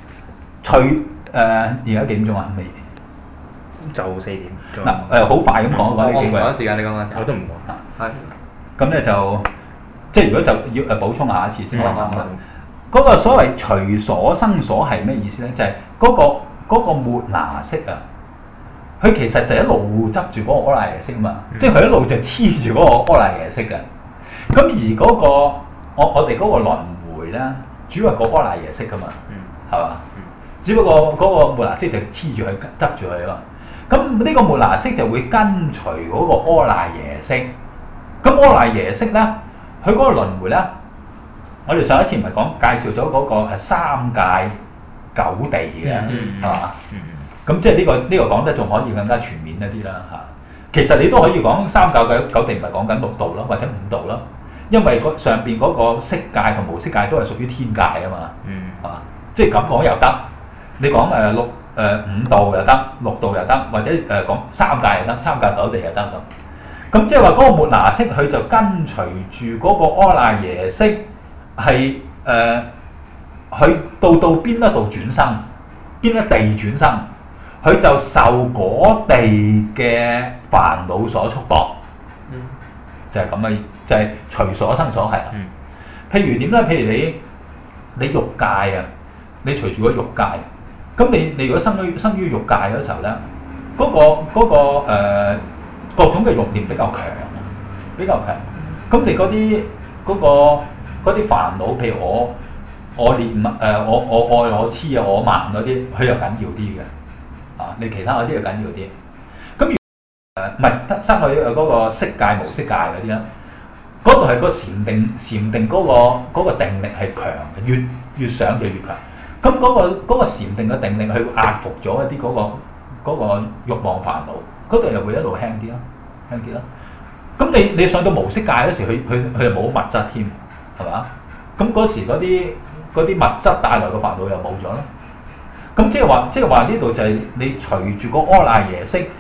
而家幾點鐘啊？未就4點。 嗱好快咁講呢幾個人。 我唔講時間，你講嗰時我都唔講。 係。 咁咧就即係如果就要補充下一次先講啦。 嗯嗰個所謂隨所生所係咩意思咧？就係、嗰個末那識啊，佢其實就一路執住嗰個阿賴耶識啊嘛，即係佢一路就黐住嗰個阿賴耶識嘅。咁而嗰、個我哋嗰個輪迴咧，主要係個阿賴耶識噶嘛，係嘛？只不過嗰個末那識就黐住佢執住佢啊嘛。咁呢個末那識就會跟隨嗰個阿賴耶識。咁阿賴耶識咧，佢嗰個輪迴咧。我哋上一次唔係講介紹咗嗰個三界九地嘅，係嘛？咁即係呢個講得仲可以更加全面一啲啦嚇。其實你都可以講三界九地唔係講緊六道咯，或者五道咯，因為上邊嗰個色界同無色界都係屬於天界啊嘛，係嘛？即係咁講又得，你講五道又得，六道又得，或者講三界又得，三界九地又得咁。咁即係話嗰個末那識佢就跟隨住嗰個阿賴耶識。係佢到邊一度轉生，邊一地轉生，佢就受嗰地嘅煩惱所束縛，就係咁嘅，就係隨所生所係啦。譬如點咧？譬如你欲界啊，你隨住個欲界，咁你如果生於欲界嗰時候咧，嗰個各種嘅慾念比較強，咁你嗰啲煩惱，譬如我念我愛我痴啊，我慢嗰啲，佢又緊要啲嘅，啊，你其他嗰啲又緊要啲。咁唔係生去嗰個色界無色界嗰啲啦，嗰度係個禪定嗰個定力係強嘅，越上就越強。咁嗰個禪定嘅定力去壓服咗一啲嗰個慾望煩惱，嗰度又會一路輕啲咯。咁你上到無色界嗰時，佢就冇物質添。係嘛？咁嗰時嗰啲物質帶來嘅煩惱又冇咗咯。咁即係話呢度就係你隨住個阿賴耶識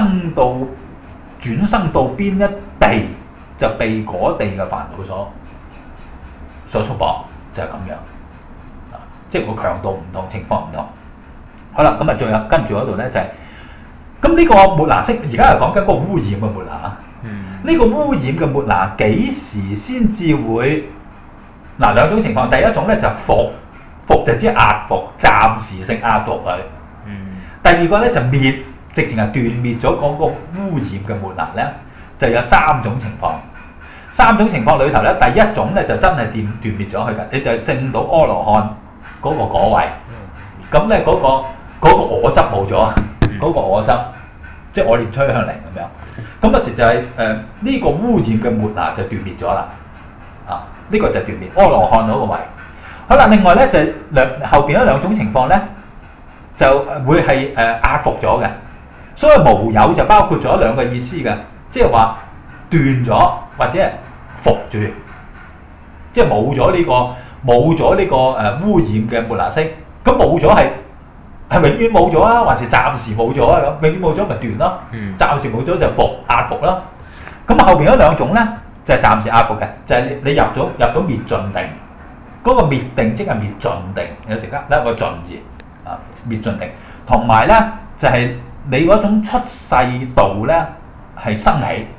轉生到邊一地，就被嗰地嘅煩惱所束縛，就係咁樣。即係個強度唔同，情況唔同。好啦，咁啊，最後跟住嗰度咧就係咁呢個末那識，而家係講緊個污染嘅末那。呢個污染嘅末那幾時先至會？嗱，兩種情況，第一種咧就係伏就知壓服，暫時性壓服佢。第二個咧就滅，直情係斷滅咗嗰個污染嘅末那咧，就有三種情況。三種情況裏頭咧，第一種咧就真係斷滅咗佢嘅，你就係證到阿羅漢嗰個果位。咁咧嗰個我執冇咗啊，嗰個我執，即係我念趨向零咁樣。咁嗰時就係呢個污染嘅末那就斷滅咗啦。呢個就斷滅阿羅漢嗰個位。好啦，另外咧就係後邊嗰兩種情況咧，就會係壓服咗嘅。所謂無有就包括咗兩個意思嘅，即係話斷咗或者係服住，即係冇咗呢個污染嘅末那識。咁冇咗係永遠冇咗啊，還是暫時冇咗啊？咁永遠冇咗咪斷咯，暫時冇咗就壓服啦。咁後邊嗰兩種咧，就係暫時壓服嘅，就係你入到滅盡定，嗰個滅定即係滅盡定，有時間一個盡字啊，滅盡定，同埋咧就係你嗰種出世道咧係生起，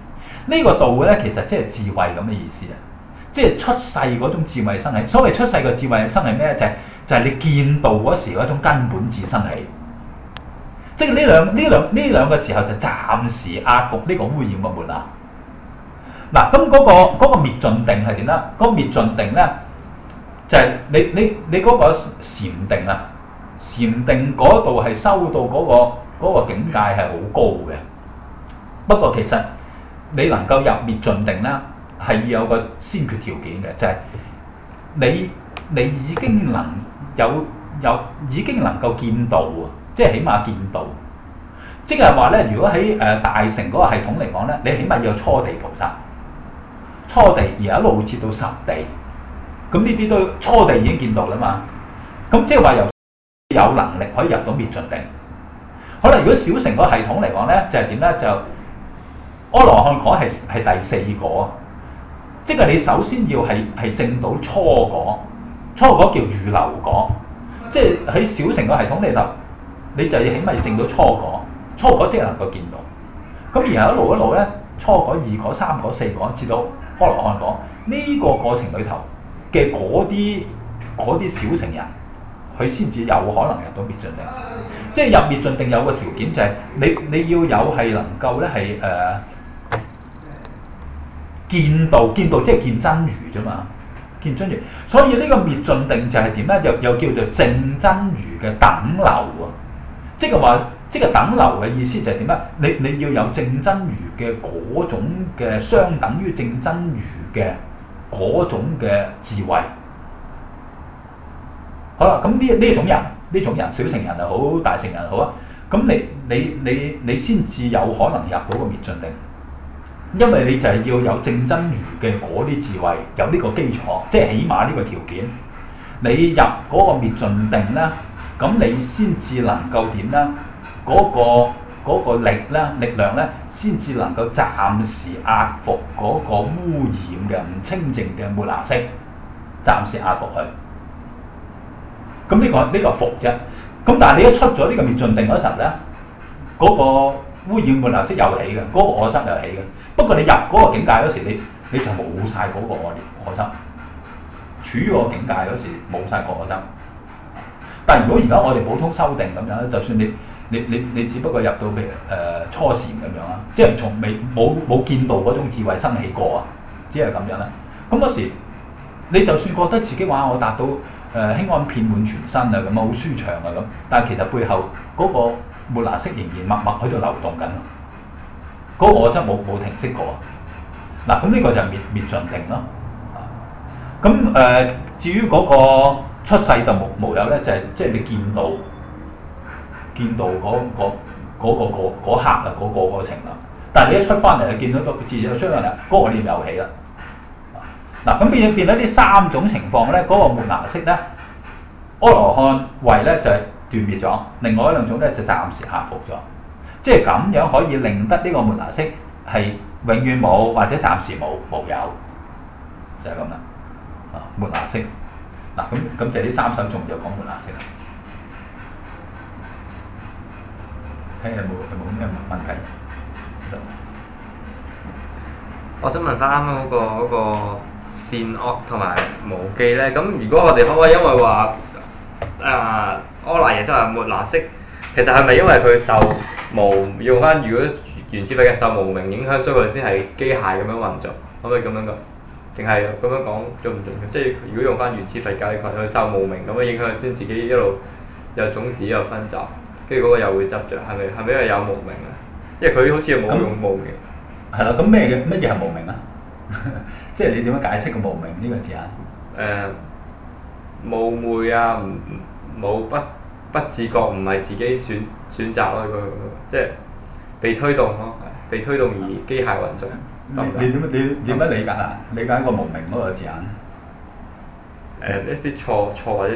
呢個道咧，其實即係智慧咁嘅意思啊！即係出世嗰種智慧生起。所謂出世嘅智慧生起咩？就係你見道嗰時嗰種根本自生起。即係呢兩個時候就暫時壓服呢個污染嘅末那。嗱，咁嗰個滅盡定係點咧？嗰個滅盡定咧，就係你嗰個禪定啊，禪定嗰度係修到嗰個境界係好高嘅。不過其實你能夠入滅盡定咧，係要有個先決條件嘅，就係你已經已經能夠見道啊，即係起碼見道。即係話咧，如果喺大乘嗰個系統嚟講咧，你起碼要有初地菩薩，初地而一路切到十地，咁呢啲都初地已經見道啦嘛。咁即係話有能力可以入到滅盡定。可能如果小乘嗰個系統嚟講咧，就係點咧？就阿羅漢果係第四果，即係你首先要係證到初果，初果叫預流果，即係喺小乘個系統裏頭，你就要起碼要證到初果，初果即係能夠見到。咁然後一路咧，初果、二果、三果、四果，至到阿羅漢果，呢個過程裏頭嘅嗰啲小乘人，佢先至有可能入到滅盡定。即係入滅盡定有個條件就係你要有係能夠咧係見道即係見真如啫嘛，見真如。所以呢個滅盡定就係點咧？又叫做證真如嘅等流啊！即係話，即係等流嘅意思就係點咧？你要有證真如嘅嗰種嘅相等於證真如嘅嗰種嘅智慧。好啦，咁呢種人，小乘人又好，大乘人又好啊。咁你先至有可能入到個滅盡定。因為你就係要有證真如嘅嗰啲智慧，有呢個基礎，即係起碼呢個條件。你入嗰個滅盡定咧，咁你先至能夠點咧？嗰個力量咧，先至能夠暫時壓服嗰個污染嘅唔清淨嘅末那識，暫時壓服佢。咁呢個服啫。咁但係你一出咗呢個滅盡定嗰時候咧，嗰個污染末那識又起嘅，嗰個我執又起嘅。不過你入嗰個境界嗰時，你就冇晒嗰個我執，處於個境界嗰時冇晒個我執。但係如果而家我哋普通修定咁樣咧，就算你只不過入到譬如初禪咁樣啦，即係從未冇見到嗰種智慧生起過啊，只係咁樣啦。咁嗰時你就算覺得自己話我達到輕安遍滿全身啊咁啊，好舒暢啊咁，但係其實背後嗰個末那識仍然默默喺度流動緊。嗰個我真冇停息過啊！嗱，咁呢個就係滅盡定咯。咁至於嗰個出世就無有咧，就係即係你見到嗰刻啊，嗰個過程啦。但係你一出翻嚟，見到個自然出翻嚟，嗰個念又起啦。嗱，咁變咗呢三種情況咧，嗰個末那識咧，阿羅漢位咧就係斷滅咗，另外一兩種咧就暫時克服咗。即係咁樣可以令得呢個末那識係永遠冇或者暫時冇有，就係咁啦。末那識嗱，咁就係呢三首頌就講末那識啦。睇下有冇咩問題？ 我想問翻啱啱嗰個善惡同埋無記咧，咁如果我哋可唔可以因為話阿賴耶即係末那識？其實係咪因為佢受用翻如果原始佛嘅受無明影響，所以佢先係機械咁樣運作？可唔可以咁樣講？定係咁樣講準唔準確？即係如果用翻原始佛教嘅概念，佢受無明咁樣影響，先自己一路有種子有分集，跟住嗰個又會執着，係咪因為有無明啊？因為佢好似冇用無明。 係啦，咁乜嘢係無明啊？即係你點樣解釋個無明呢個字眼？ 冒昧啊，冇不自覺，唔係自己選擇咯，即係被推動咯，被推動而機械運作。 你點樣理解啊？理解個無明嗰個字眼？ 一啲錯或者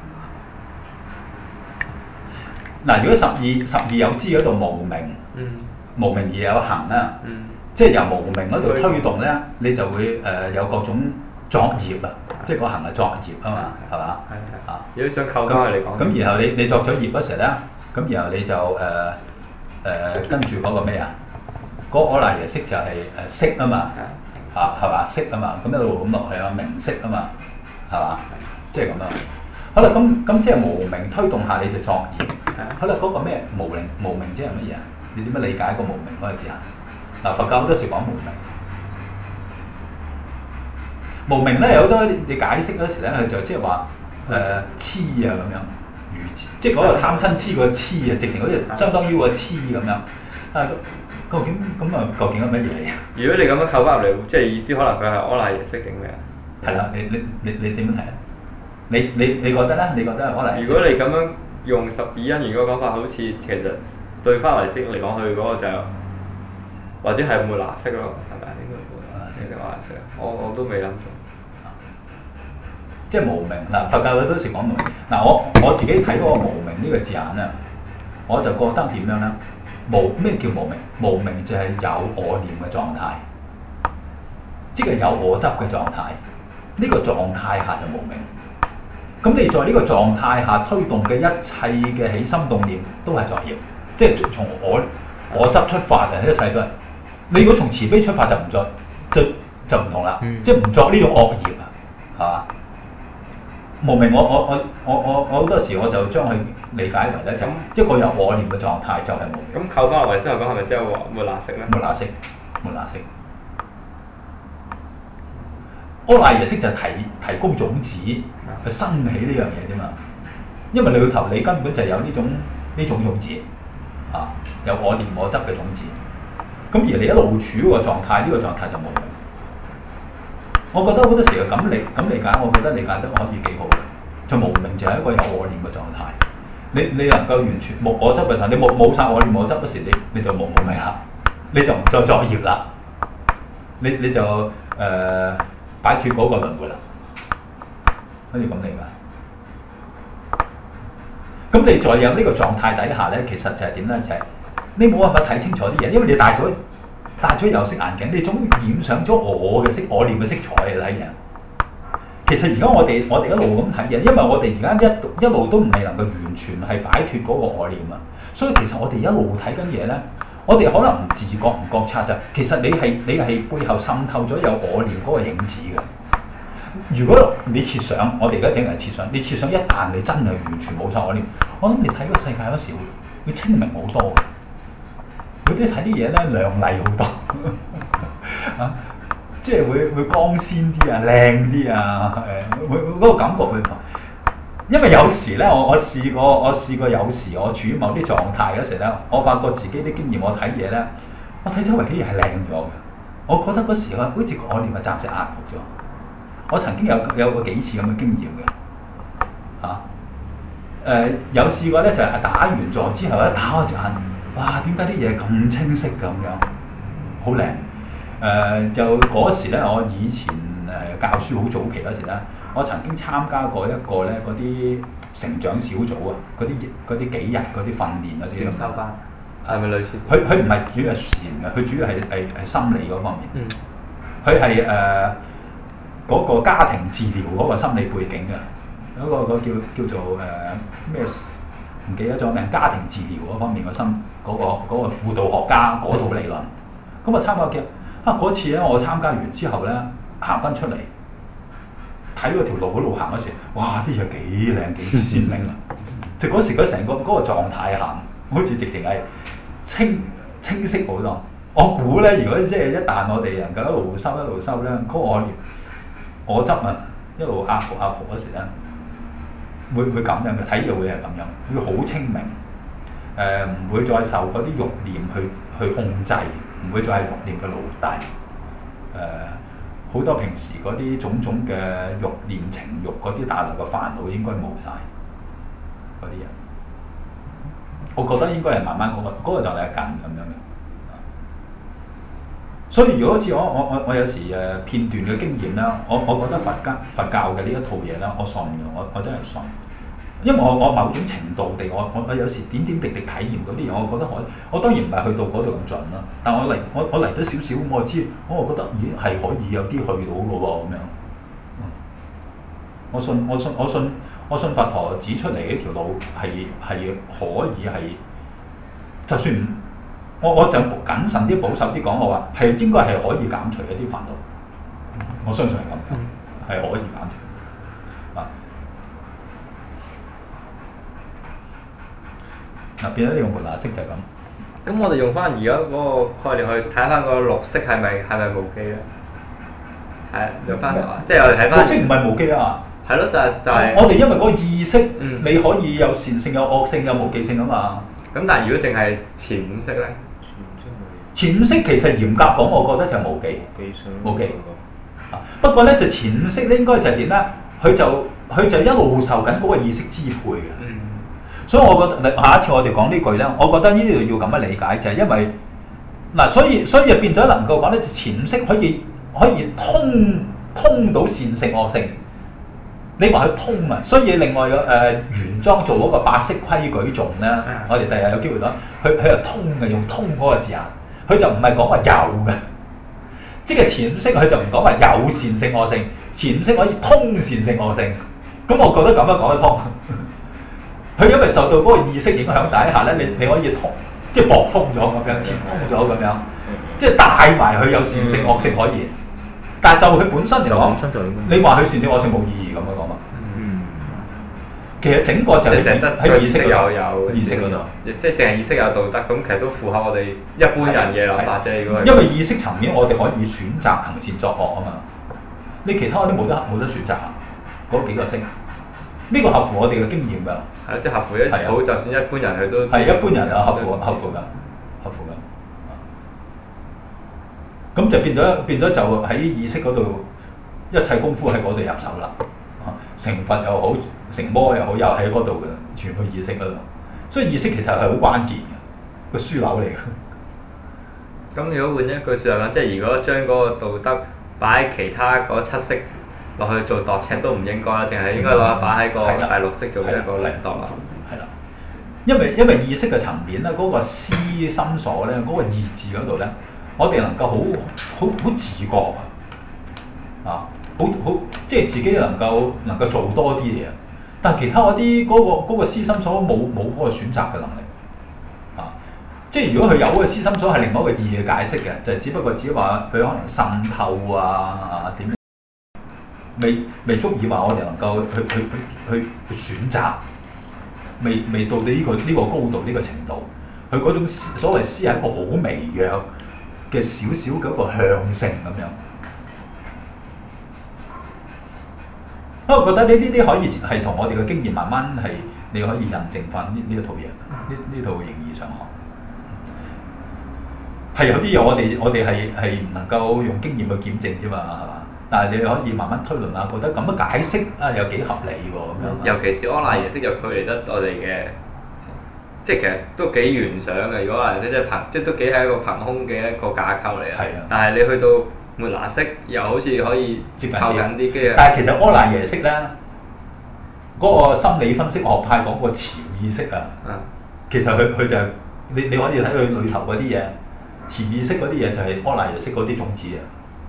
嗱，如果十二有支嗰度無明，無明而有行啦，即係由無明嗰度推動咧，你就會有各種作業啊，即係個行係作業啊嘛，係嘛？係啊。 如果想扣翻佢嚟講， 咁然後你作咗業嗰時咧，咁然後你就跟住嗰個咩啊？ 嗰個阿賴耶識就係色啊嘛， 係係嘛色啊嘛，咁一路咁落去啊，名色啊嘛，係嘛？即係咁啊。好啦，咁即係無明推動下你就作業。好啦，嗰個咩無明即係乜嘢啊？你點樣理解個無明嗰個字啊？嗱，佛教好多時講無明。無明咧有好多你解釋嗰時咧，佢就即係話痴啊咁樣，即係嗰個貪嗔痴個痴啊，直情好似相當於個痴咁樣。但係究竟咁啊？究竟係乜嘢嚟啊？ 如果你咁樣扣翻入嚟，即係意思可能佢係阿賴耶識定咩啊？ 係啦，你點樣睇啊？你覺得咧？你覺得可能？ 如果你咁樣用十二因緣嗰個講法，好似其實對翻嚟識嚟講，佢嗰個就或者係末那識咯，係咪？應該末那識定阿賴識啊？我都未諗到。 即係無明嗱，佛教好多時講無明嗱，我自己睇嗰個無明呢個字眼啊，我就覺得點樣咧？咩叫無明？無明就係有我念嘅狀態，即係有我執嘅狀態。呢個狀態下就無明。咁你在呢個狀態下推動嘅一切嘅起心動念都係作業，即係從我執出發嘅一切都係。你如果從慈悲出發就唔作，就唔同啦，即係唔作呢種惡業啊，係嘛？無明我好多時我就將佢理解為咧，就一個有我念嘅狀態就係無明。 咁扣翻落嚟先嚟講，係咪即係話末那識咧？ 末那識，末那識。阿賴耶識就提供種子去生起呢樣嘢啫嘛，因為你裏頭你根本就有呢種種子啊，有我念我執嘅種子。咁而你一路處嗰個狀態，呢個狀態就無明。我覺得好多時候咁理解，我覺得理解得可以幾好嘅。就無明就係一個有我念嘅狀態。你能夠完全冇我執嘅態，你冇晒我念我執嗰時，你就冇無明啦，你就唔再作業啦，你就擺脱嗰個輪迴啦，可以咁理解。咁你再有呢個狀態底下咧，其實就係點咧？就係、你冇辦法睇清楚啲嘢，因為你戴咗有色眼鏡，你總染上咗我念嘅色彩嚟睇嘢。其實而家我哋一路咁睇嘢，因為我哋而家一路都唔係能夠完全係擺脱嗰個我念啊，所以其實我哋一路睇緊嘢咧，我哋可能唔自覺唔覺察就，其實你係背後滲透咗有我念嗰個影子嘅。如果你設想，我哋而家整係設想，你設想一旦你真係完全冇晒我念，我諗你睇個世界嗰時會清明好多嘅。嗰啲睇啲嘢咧亮麗好多啊，即係會光鮮啲啊，靚啲啊，會嗰個感覺會唔同。因為有時咧，我試過有時我處於某啲狀態嗰時咧，我發覺自己啲經驗，我睇嘢咧，我睇周圍啲嘢係靚咗嘅。我覺得嗰時好似我念係暫時壓服咗。我曾經有過幾次咁嘅經驗嘅，有試過咧就係打完坐之後一打開隻眼，哇！點解啲嘢咁清晰咁樣，好靚？就嗰時咧，我以前教書好早期嗰時咧，我曾經參加過一個咧嗰啲成長小組啊，嗰啲幾日嗰啲訓練嗰啲咁。 禪修班係咪類似？ 佢唔係主要係禪嘅，佢主要係心理嗰方面。佢係嗰個家庭治療嗰個心理背景嘅，嗰個叫做咩？唔記得咗名。家庭治療嗰方面嗰個輔導學家嗰套理論。咁我參加嘅嗰次咧，我參加完之後咧，行翻出嚟睇嗰條路嗰度行嗰時，哇！啲嘢幾靚幾鮮明啊！就嗰時佢成個嗰個狀態行，好似直情係清晰好多。我估咧，如果即係一旦我哋能夠一路修咧，嗰個我執啊，一路壓服嗰時咧，會咁樣嘅睇嘢會係咁樣，會好清明。唔會再受嗰啲慾念去控制，唔會再係慾念嘅奴隸。好多平時嗰啲種種嘅慾念情慾嗰啲帶來嘅煩惱應該冇晒。嗰啲人，我覺得應該係慢慢嗰個就係近咁樣嘅。所以如果好似我有時片段嘅經驗啦，我覺得佛教嘅呢一套嘢啦，我信嘅，我真係信。因為我某種程度地，我有時點點滴滴體驗嗰啲嘢，我覺得我當然唔係去到嗰度咁盡啦。但我嚟到少少，我知，我覺得咦係可以有啲去到嘅喎咁樣。我信佛陀指出嚟呢條路係可以係，就算我就謹慎啲、保守啲講，我話係應該係可以減除一啲煩惱。我相信係咁樣，係可以減除。啊，嗱變咗呢個門牙色就係咁。 咁我哋用翻而家嗰個概念去睇翻個綠色係咪無記咧？係用翻即係我哋睇翻。 綠色唔係無記啊！ 係咯，就係。 我哋因為嗰個意識，你可以有善性、有惡性、有無記性啊嘛。 咁但係如果淨係前五色咧？ 前五色其實嚴格講，我覺得就係無記，無記。不過咧，就前五色咧應該就係點咧？佢就一路受緊嗰個意識支配嘅。所以我覺得下一次我哋講呢句咧，我覺得呢度要咁樣理解，就係因為嗱，所以就變咗能夠講咧，前五色可以通到善性惡性。你話佢通啊，所以另外原裝做嗰個白色規矩頌咧，我哋第日有機會講，佢係通嘅，用通嗰個字眼，佢就唔係講話有嘅，即係前五色佢就唔講話有善性惡性，前五色可以通善性惡性，咁我覺得咁樣講得通。佢因為受到嗰個意識影響底下咧，你可以通，即係駁通咗咁樣，接通咗咁樣，即係帶埋佢有善性惡性可言。但係就佢本身嚟講，你話佢善性惡性冇意義咁樣講嘛？其實整個就係喺意識有意識嗰度， 即係淨係意識有道德，咁其實都符合我哋一般人嘅諗法啫。如果因為意識層面，我哋可以選擇行善作惡啊嘛。你其他嗰啲冇得選擇啊，嗰幾個色，呢個合乎我哋嘅經驗㗎。 係啊，即係合乎一好，就算一般人佢都係一般人啊，合乎㗎。咁就變咗就喺意識嗰度，一切功夫喺嗰度入手啦。成佛又好，成魔又好，又喺嗰度嘅，全部意識嗰度。所以意識其實係好關鍵嘅，個樞紐嚟嘅。 咁如果換一句説話講，即係如果將嗰個道德擺喺其他嗰七色落去做度尺都唔應該啦，淨係應該攞擺喺個第六色做一個嚟度啦。 係啦，因為意識嘅層面咧，嗰個思心所咧，嗰個意志嗰度咧，我哋能夠好自覺啊，好即係自己能夠做多啲嘢，但係其他嗰啲嗰個思心所冇嗰個選擇嘅能力啊！即係如果佢有嗰個思心所係另外一個意嘅解釋嘅，就係只不過只話佢可能滲透啊點，未足以話我哋能夠去選擇，未到呢個高度呢個程度，佢嗰種所謂思係一個好微弱嘅少少嘅一個向性咁樣。我覺得呢啲可以係同我哋嘅經驗慢慢係，你可以印證翻呢一套嘢，呢套形而上學。係有啲嘢我哋係唔能夠用經驗去檢證啫嘛，係嘛？但係你可以慢慢推論下，覺得咁樣解釋啊有幾合理喎咁樣。 尤其是阿賴耶識就距離得我哋嘅，即係其實都幾懸想嘅。如果阿賴耶識即係都幾係一個憑空嘅一個架構嚟嘅。 係啊。 但係你去到末那識又好似可以接近啲嘅。 但係其實阿賴耶識咧，嗰個心理分析學派講個潛意識啊，其實佢就係你可以睇佢裏頭嗰啲嘢，潛意識嗰啲嘢就係阿賴耶識嗰啲種子啊。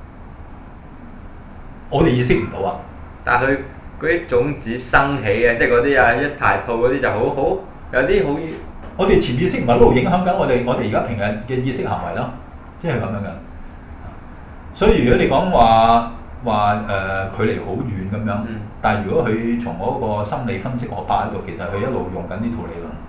我哋意識唔到啊！ 但係佢嗰啲種子生起嘅，即係嗰啲一排套嗰啲就好有啲好。 我哋潛意識唔係一路影響緊我哋而家平日嘅意識行為咯，即係咁樣嘅。所以如果你講話距離好遠咁樣，但係如果佢從嗰個心理分析學派喺度，其實佢一路用緊呢套理論。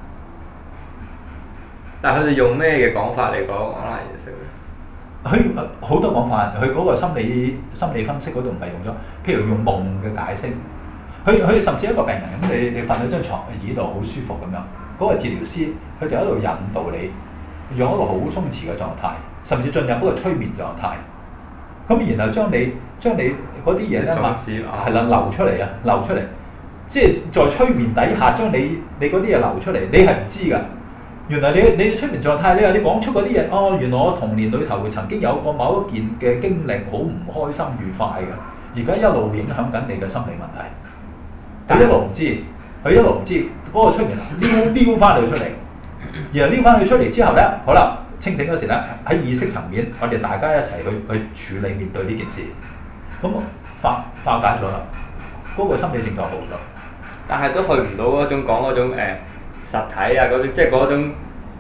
但係佢哋用咩嘅講法嚟講阿賴耶識？ 佢好多講法，佢嗰個心理分析嗰度唔係用咗，譬如用夢嘅解釋。佢甚至一個病人咁，你瞓喺張床椅度好舒服咁樣，嗰個治療師佢就喺度引導你，用一個好鬆弛嘅狀態，甚至進入嗰個催眠狀態。咁然後將你嗰啲嘢咧，係啦流出嚟啊，流出嚟，即係在催眠底下將你嗰啲嘢流出嚟，你係唔知㗎。原來你催眠狀態，你講出嗰啲嘢，哦，原來我童年裏頭曾經有過某一件嘅經歷，好唔開心愉快嘅，而家一路影響緊你嘅心理問題。佢一路唔知，嗰個催眠撩翻你出嚟，然後撩翻你出嚟之後咧，好啦，清醒嗰時咧，喺意識層面，我哋大家一齊去處理面對呢件事，咁化解咗啦，嗰個心理症狀好咗。 但係都去唔到嗰種講嗰種實體啊，嗰種即係嗰種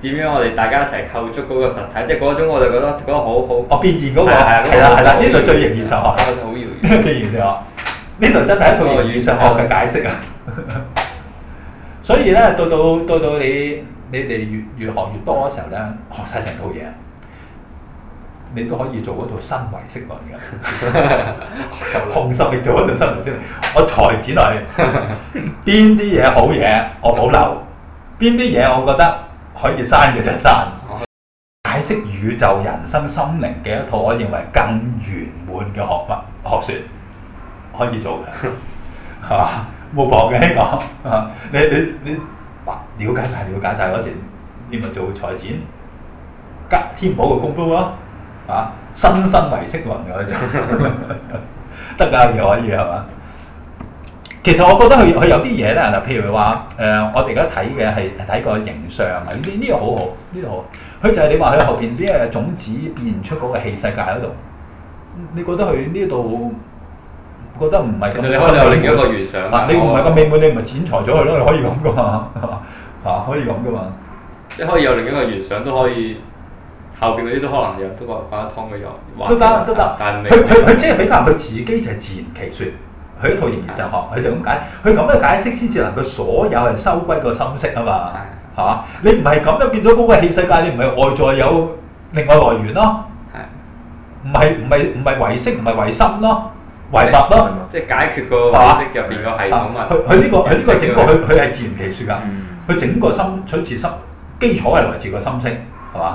點樣我哋大家一齊構築嗰個實體，即係嗰種我就覺得好好。 我變現嗰個係係啦，呢度最形而上學， 好遙遠。 呢個最形而上學，呢度真係一套形而上學嘅解釋啊！所以咧，到你哋越學越多嘅時候咧，學晒成套嘢，你都可以做嗰套新唯識論嘅，雄心力做嗰套新唯識論，我裁剪落去，邊啲嘢好嘢我保留，邊啲嘢我覺得可以刪嘅就刪。解釋宇宙、人生、心靈嘅一套，我認為更圓滿嘅學説可以做嘅，係嘛？冇講嘅呢個，你了解晒嗰時，你咪做裁剪，加添補個功夫咯，啊，新唯識論嘅就得㗎，又可以係嘛？其實我覺得佢有啲嘢咧，嗱，譬如話我哋而家睇嘅係睇個形象啊，呢個好好，呢個好。佢就係你話佢後邊啲嘅種子變現出嗰個氣世界嗰度，你覺得佢呢度覺得唔係咁？ 其實你可以有另一個原想你唔係咁美滿，你咪剪裁咗佢咯，你可以咁噶嘛，嚇可以咁噶嘛？ 即係可以有另一個原想，都可以後邊嗰啲都可能有都講得通嘅有。 都得， 但係佢即係比較佢自己就係自然其説。佢一套形而上學，佢就咁解，佢咁嘅解釋先至能夠所有係收歸個心識啊嘛，係嘛？你唔係咁就變咗嗰個氣世界，你唔係外在有另外來源咯，唔係唯識，唔係唯心咯，唯物咯， 即係解決個唯識入邊個系統啊。 佢呢個整個佢係自然其説㗎，佢整個心取自心基礎係來自個心識，係嘛？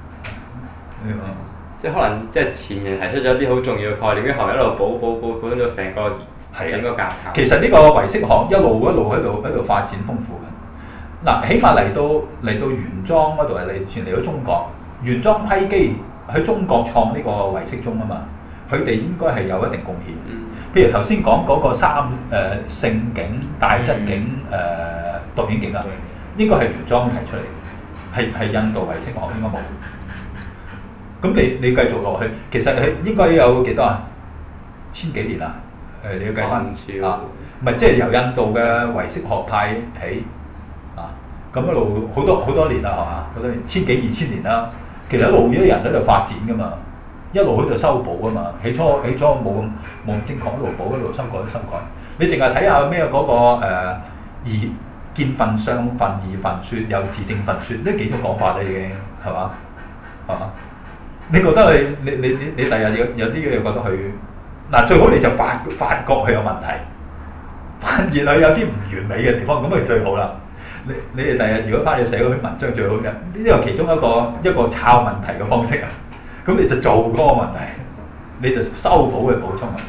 即係可能即係前人提出咗啲好重要嘅概念，跟住後一路補咗成個。整個架構。 其實呢個唯識學一路喺度發展豐富嘅。嗱，起碼嚟到原裝嗰度係嚟到中國，原裝窺基喺中國創呢個唯識宗啊嘛，佢哋應該係有一定貢獻。譬如頭先講嗰個性境、大質境、獨影境啊，應該係原裝提出嚟，係印度唯識學應該冇。咁你繼續落去，其實佢應該有幾多啊？1000幾年啊？你要計翻啊，唔係即係由印度嘅唯識學派起啊，咁一路好多年啦，係嘛？好多年，1000幾2000年啦。其實一路啲人喺度發展噶嘛，一路喺度修補噶嘛。起初冇咁正確，一路補一路修改。你淨係睇下咩嗰個見分、相分、二分説，又自證分説，呢幾種講法啦已經係嘛？係嘛？你覺得你第日有啲嘢覺得佢？嗱，最好你就發覺佢有問題，發現佢有啲唔完美嘅地方，咁咪最好啦。你哋第日如果翻去寫嗰篇文章最好嘅，呢個其中一個抄問題嘅方式啊。咁你就做嗰個問題，你就修補嘅補充問題。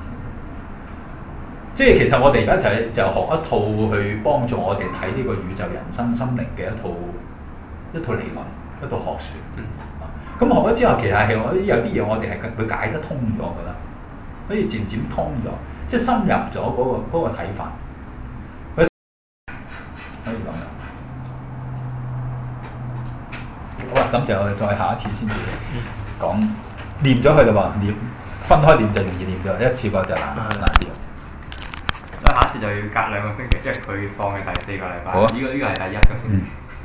即係其實我哋而家就學一套去幫助我哋睇呢個宇宙、人生、心靈嘅一套理論、一套學説。咁學咗之後，其實係有啲嘢我哋係會解得通咗㗎啦。可以漸漸通咗，即係深入咗嗰個睇法，可以咁樣。好啦，咁就再下一次先至講念咗佢啦喎，念分開念就容易念咗，一次過就難啲。 所以下一次就要隔2個星期，即係佢放嘅第4個禮拜。 好啊， 呢個係第1個星期。